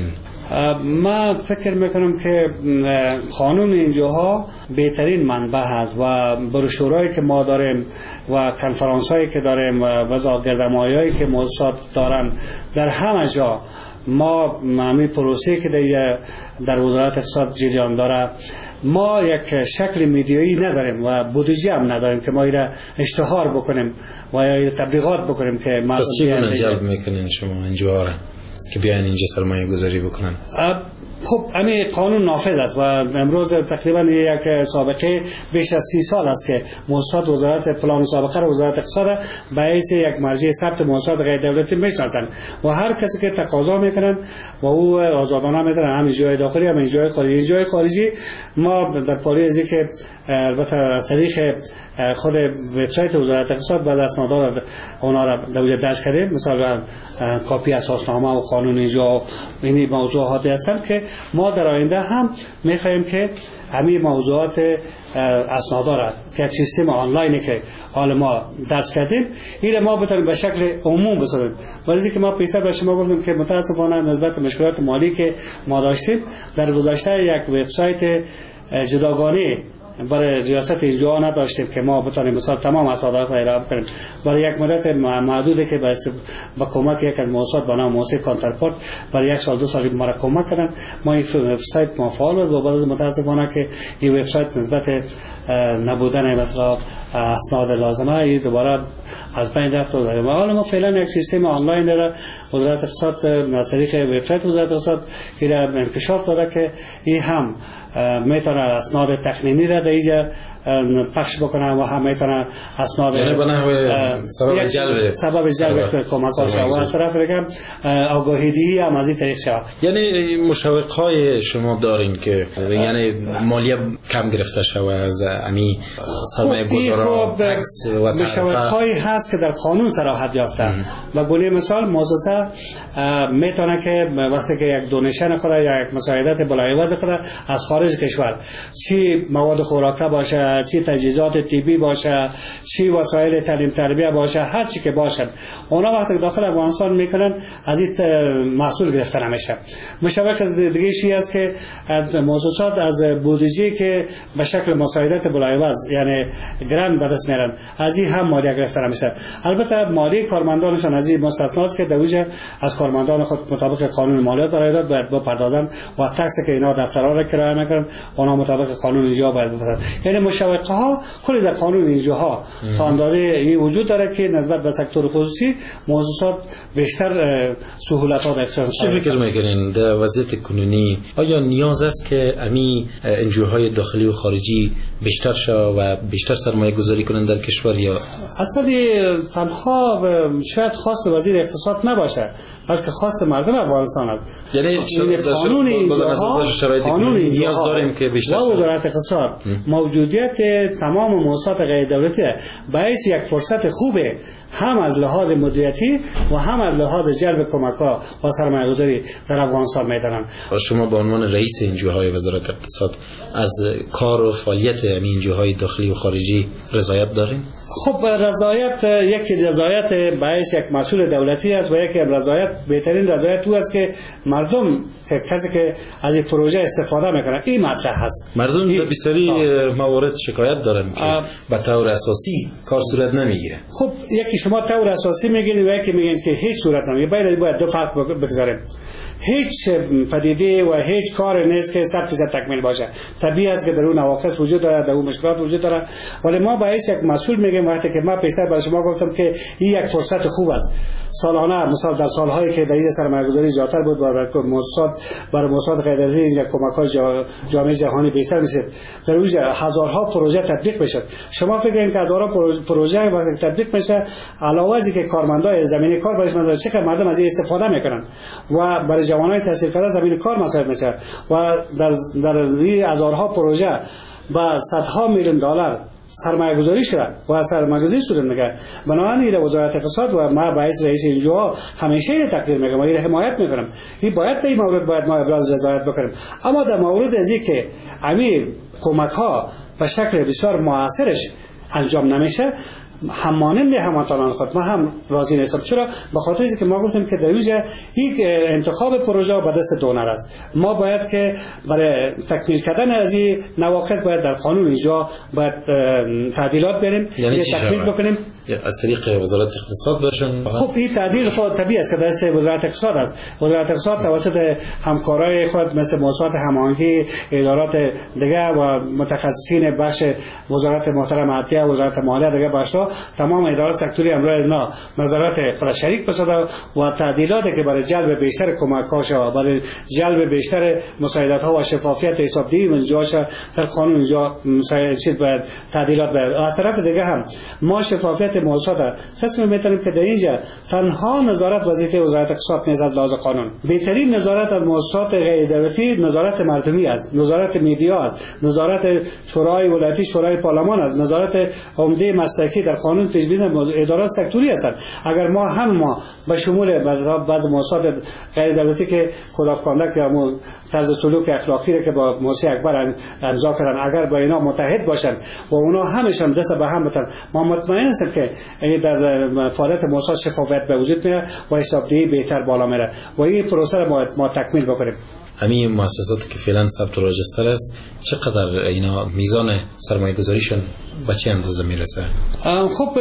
J: ما فکر میکنم که قانون اینجاها بهترین منبع هست و بروشورایی که ما داریم و کنفرانس هایی که داریم و گردمایهایی که موسسات دارن در همه جا ما همین پروسه که در, در وزارت اقتصاد جریان داره ما یک شکل میدیایی نداریم و بودجه هم نداریم که ما ایره اشتهار بکنیم و یا تبلیغات بکنیم که
I: ما چگونه جلب میکنین شما اینجا را که بیان اینجا سرمایه گذاری بکنن؟
J: خب همین قانون نافذ است و امروز تقریبا یک سابقه بیش از سی سال است که موسسات وزارت پلان و سابقه را وزارت اقتصاد به حیث یک مرجع ثبت موسسات غیر دولتی میشناسند و هر کسی که تقاضا میکنن و او آزادانه میتونن هم جای داخلی هم جای خارجی جای خارجی ما در پاری از که البته طریق خود وبسایت وزارت اقتصاد بعد اسناد را اونا را در درج کردیم مثلا کاپی اساسنامه و قانون اینجا این موضوعات هستند که ما در آینده هم میخواهیم که همین موضوعات اسناد را که یک سیستم آنلاینی که حال ما درس کردیم این ما بتونیم به شکل عموم بسازیم ولی که ما پیشتر به شما گفتم که متاسفانه نسبت مشکلات مالی که ما داشتیم در گذشته یک وبسایت جداگانه برای ریاست اینجا نداشتیم که ما بتونیم مثلا تمام اسناد را ارائه کنیم برای یک مدت محدوده که با کمک یک از مؤسسات به نام مؤسسه کانترپارت برای یک سال دو سال ما را کمک کردن ما این وبسایت ما فعال بود و بعد از متاسفانه که این وبسایت نسبت نبودن مثلا اسناد لازمه ای دوباره از بین رفت و داریم حالا ما فعلا یک سیستم آنلاین داره وزارت اقتصاد از طریق وبسایت وزارت اقتصاد این را انکشاف داده که این هم میتونه اسناد تقنینی را در اینجا پخش بکنه و هم میتونه اسناد
I: سبب جلب
J: سبب جلب کمک باشه و از طرف دیگه آگاهی هم از این طریق شود.
I: یعنی مشوق های شما دارین که یعنی مالیه کم گرفته شود از امی سرمایه گذاران و
J: مشوق هایی هست که در قانون صراحت یافته و گونه مثال مؤسسه میتونه که وقتی که یک دونیشن خود یا یک مساعدت بالای وضع خود از خارج کشور چی مواد خوراکه باشه چی تجهیزات طبی باشه، چی وسایل تعلیم تربیه باشه، هر چی که باشه اونا وقتی داخل افغانستان میکنن از این محصول گرفته نمیشه. مشابه دیگه چیزی است که مؤسسات از بودجه که به شکل مساعدت بلایوز یعنی گران به دست میارن از این هم مالیه گرفته نمیشه. البته مالیه کارمندانشان از این مستثنا که دوجه از کارمندان خود مطابق قانون مالیات برای داد باید بپردازن و تکس که اینا دفترها را کرایه میکنن اونا مطابق قانون اینجا باید بپردازن. یعنی مشوقه ها کلی در قانون اینجاها تا اندازه این وجود داره که نسبت به سکتور خصوصی مؤسسات بیشتر سهولت ها داشتن.
I: چه فکر میکنین در وضعیت کنونی آیا نیاز است که امی انجوهای داخلی و خارجی بیشتر شد و بیشتر سرمایه گذاری کنند در کشور یا
J: اصلا تنها شاید خواست وزیر اقتصاد نباشه بلکه خواست مردم افغانستان است.
I: یعنی
J: قانون اینجاها قانون
I: نیاز داریم که بیشتر
J: و وزارت اقتصاد موجودیت تمام مؤسسات غیر دولتی باعث یک فرصت خوبه هم از لحاظ مدیریتی و هم از لحاظ جلب کمک‌ها و سرمایه‌گذاری در افغانستان می‌دارن.
I: شما به عنوان رئیس انجوهای وزارت اقتصاد از کار و فعالیت این انجوهای داخلی و خارجی رضایت دارین؟
J: خب رضایت یک رضایت باعث یک مسئول دولتی است و یک رضایت بهترین رضایت او است که مردم که کسی که از این پروژه استفاده میکنه این مطرح هست.
I: مردم در بسیاری موارد شکایت دارن که به طور اساسی کار صورت نمیگیره.
J: خب یکی شما طور اساسی میگین و یکی میگین که هیچ صورت نمیگیره. باید باید دو فرق بگذاریم. هیچ پدیده و هیچ کار نیست که صد درصد تکمیل باشه. طبیعی است که در اون نواقص وجود داره، در اون مشکلات وجود داره، ولی ما باعث یک مسئول میگیم وقتی که ما پیشتر برای شما گفتم که این یک فرصت خوب است. سالانه مثلا در سالهایی که در این سرمایه‌گذاری زیادتر بود برای مؤسسات برای مؤسسات غیر دولتی یک کمک‌های جامعه جهانی بیشتر میشد. در اونجا هزارها پروژه تطبیق میشد. شما فکر کنید که هزارها پروژه وقتی تطبیق میشه علاوه از اینکه کارمندای زمینه کار برای مردم چقدر مردم از این استفاده میکنن و برای جوانای تحصیل کرده زمینه کار مساعد میشه و در در این هزارها پروژه با صدها میلیون دلار سرمایه گذاری شده و سرمایه گذاری صورت میگه. بنابراین وزارت اقتصاد و ما باعث رئیس انجوها همیشه این تقدیر میگم و این حمایت میکنم. این باید در این مورد باید ما ابراز رضایت بکنیم. اما در مورد ازی که امیر کمک ها به شکل بسیار موثرش انجام نمیشه همانند هموطنان خود ما هم راضی نیستم. چرا؟ به خاطر اینکه ما گفتیم که در اینجا یک انتخاب پروژه به دست دونر است. ما باید که برای تکمیل کردن از این نواقص باید در قانون اینجا باید تعدیلات بریم
I: یعنی
J: تکمیل بکنیم
I: از طریق وزارت اقتصاد برشن.
J: خب این تعدیل خود طبیعی است که دست وزارت اقتصاد است. وزارت اقتصاد توسط همکارای خود مثل مؤسسات هماهنگی ادارات دیگه و متخصصین بخش وزارت محترم عدلیه وزارت مالیه دیگه بخشا تمام ادارات سکتوری امروز اینا نظارت خود شریک بسازه و تعدیلاتی که برای جلب بیشتر کمک‌ها و برای جلب بیشتر مساعدت‌ها و شفافیت حسابدهی منجاش در قانون اینجا چیز باید تعدیلات باید. از طرف دیگه هم ما شفافیت مؤسسات قسم میتونیم که در اینجا تنها نظارت وظیفه وزارت اقتصاد نیست از لحاظ قانون. بهترین نظارت از مؤسسات غیر دولتی نظارت مردمی است، نظارت میدیا است، نظارت شورای ولایتی، شورای پارلمان است، نظارت عمده مسلکی در قانون پیش بینی ادارات سکتوری هستند. اگر ما هم ما به شمول بعض مؤسسات غیر دولتی که کد اف کانداکت یا طرز سلوک اخلاقی که با موسی اکبر امضا کردن اگر با اینا متحد باشن و اونا همشون دست به هم بتن ما مطمئن هستیم که در فعالیت مؤسسات شفافیت به وجود میاد و حسابدهی بهتر بالا میره و این پروسه رو ما, ما تکمیل بکنیم.
I: همین مؤسساتی که فعلا ثبت و راجستر است چقدر اینا میزان سرمایه گذاریشون به چه اندازه میرسه؟
J: خب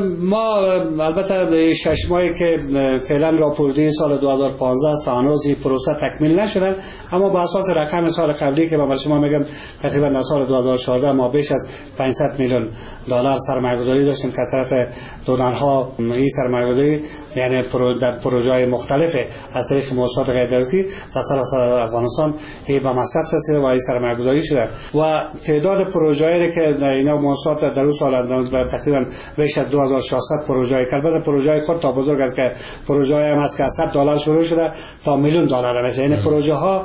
J: ما البته شش ماهی که فعلا راپوردهی سال دو هزار و پانزده است تا هنوز این پروسه تکمیل نشده، اما با اساس رقم سال قبلی که من شما میگم تقریبا در سال دو هزار و چهارده ما بیش از پانصد میلیون دلار سرمایه‌گذاری داشتیم که طرف دونرها این سرمایه‌گذاری یعنی در پروژه‌های مختلف از طریق مؤسسات غیر دولتی در سراسر افغانستان این به مصرف رسیده و این سرمایه‌گذاری شده و تعداد پروژه‌ای که اینا مؤسسات در اون سال تقریبا بیش از دو هزار و ششصد پروژه که البته پروژه خود تا بزرگ است که پروژه هم هست که از صد دلار شروع شده تا میلیون دلار میشه. این پروژه ها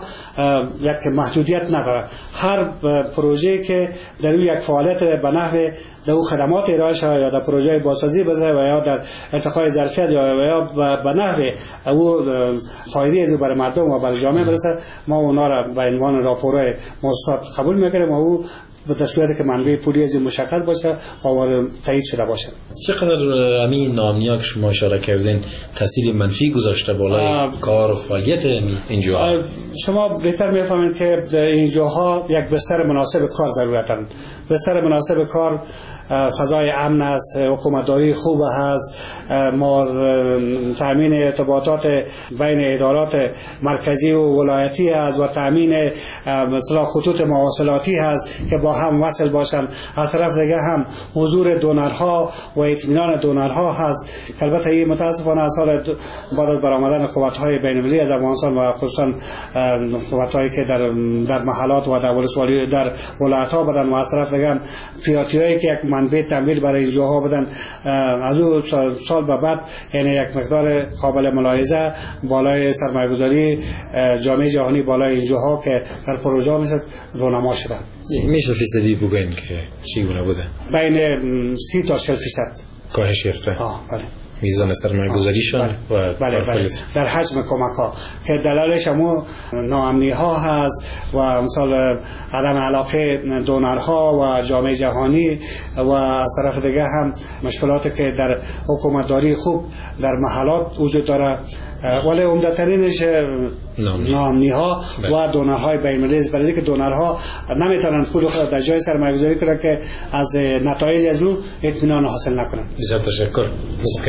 J: یک محدودیت نداره. هر پروژه که در اون یک فعالیت به نحو در او خدمات ارائه شود یا در پروژه بازسازی بده و یا در ارتقای ظرفیت یا به نحو او فایده از برای مردم و برای جامعه برسه ما اونا را به عنوان راپورهای مؤسسات قبول میکنیم و او در صورتی که منبع پولی از مشخص باشه و تایید شده باشه.
I: چقدر همین نامنیا که شما اشاره کردین تاثیر منفی گذاشته بالای کار و فعالیت این جاها؟
J: شما بهتر میفهمید که این جاها یک بستر مناسب کار ضرورت دارند. بستر مناسب کار فضای امن است، حکومتداری خوب هست، ما تامین ارتباطات بین ادارات مرکزی و ولایتی است و تامین مثلا خطوط مواصلاتی هست که با هم وصل باشند. از طرف دیگه هم حضور دونرها و اطمینان دونرها هست که البته این متاسفانه از سال بعد از برآمدن قوت‌های بین‌المللی از افغانستان و خصوصا قوت‌هایی که در در محلات و در ولسوالی در ولایت‌ها بدن و از طرف دیگه پیاتیایی که یک منبع تمویل برای این جاها بدن از اون سال به بعد یعنی یک مقدار قابل ملاحظه بالای سرمایه‌گذاری جامعه جهانی بالای این جاها که در پروژه میشه رونما شده.
I: میشه فیصدی بگوین که چگونه بوده؟
J: بین سی تا چهل فیصد
I: کاهش یافته.
J: آه بله.
I: میزان سرمایه‌گذاریشان و
J: بله بله در حجم کمک ها که دلایلش هم ناامنی ها هست و مثلا عدم علاقه دونرها و جامعه جهانی و از طرف دیگه هم مشکلاتی که در حکومتداری خوب در محلات وجود داره ولی عمدترینش ناامنی ها و دونرهای بین المللی برای اینکه دونرها نمیتونن پول خود در جای سرمایه‌گذاری کنن که از نتایج از او اطمینان حاصل نکنن.
I: بسیار تشکر.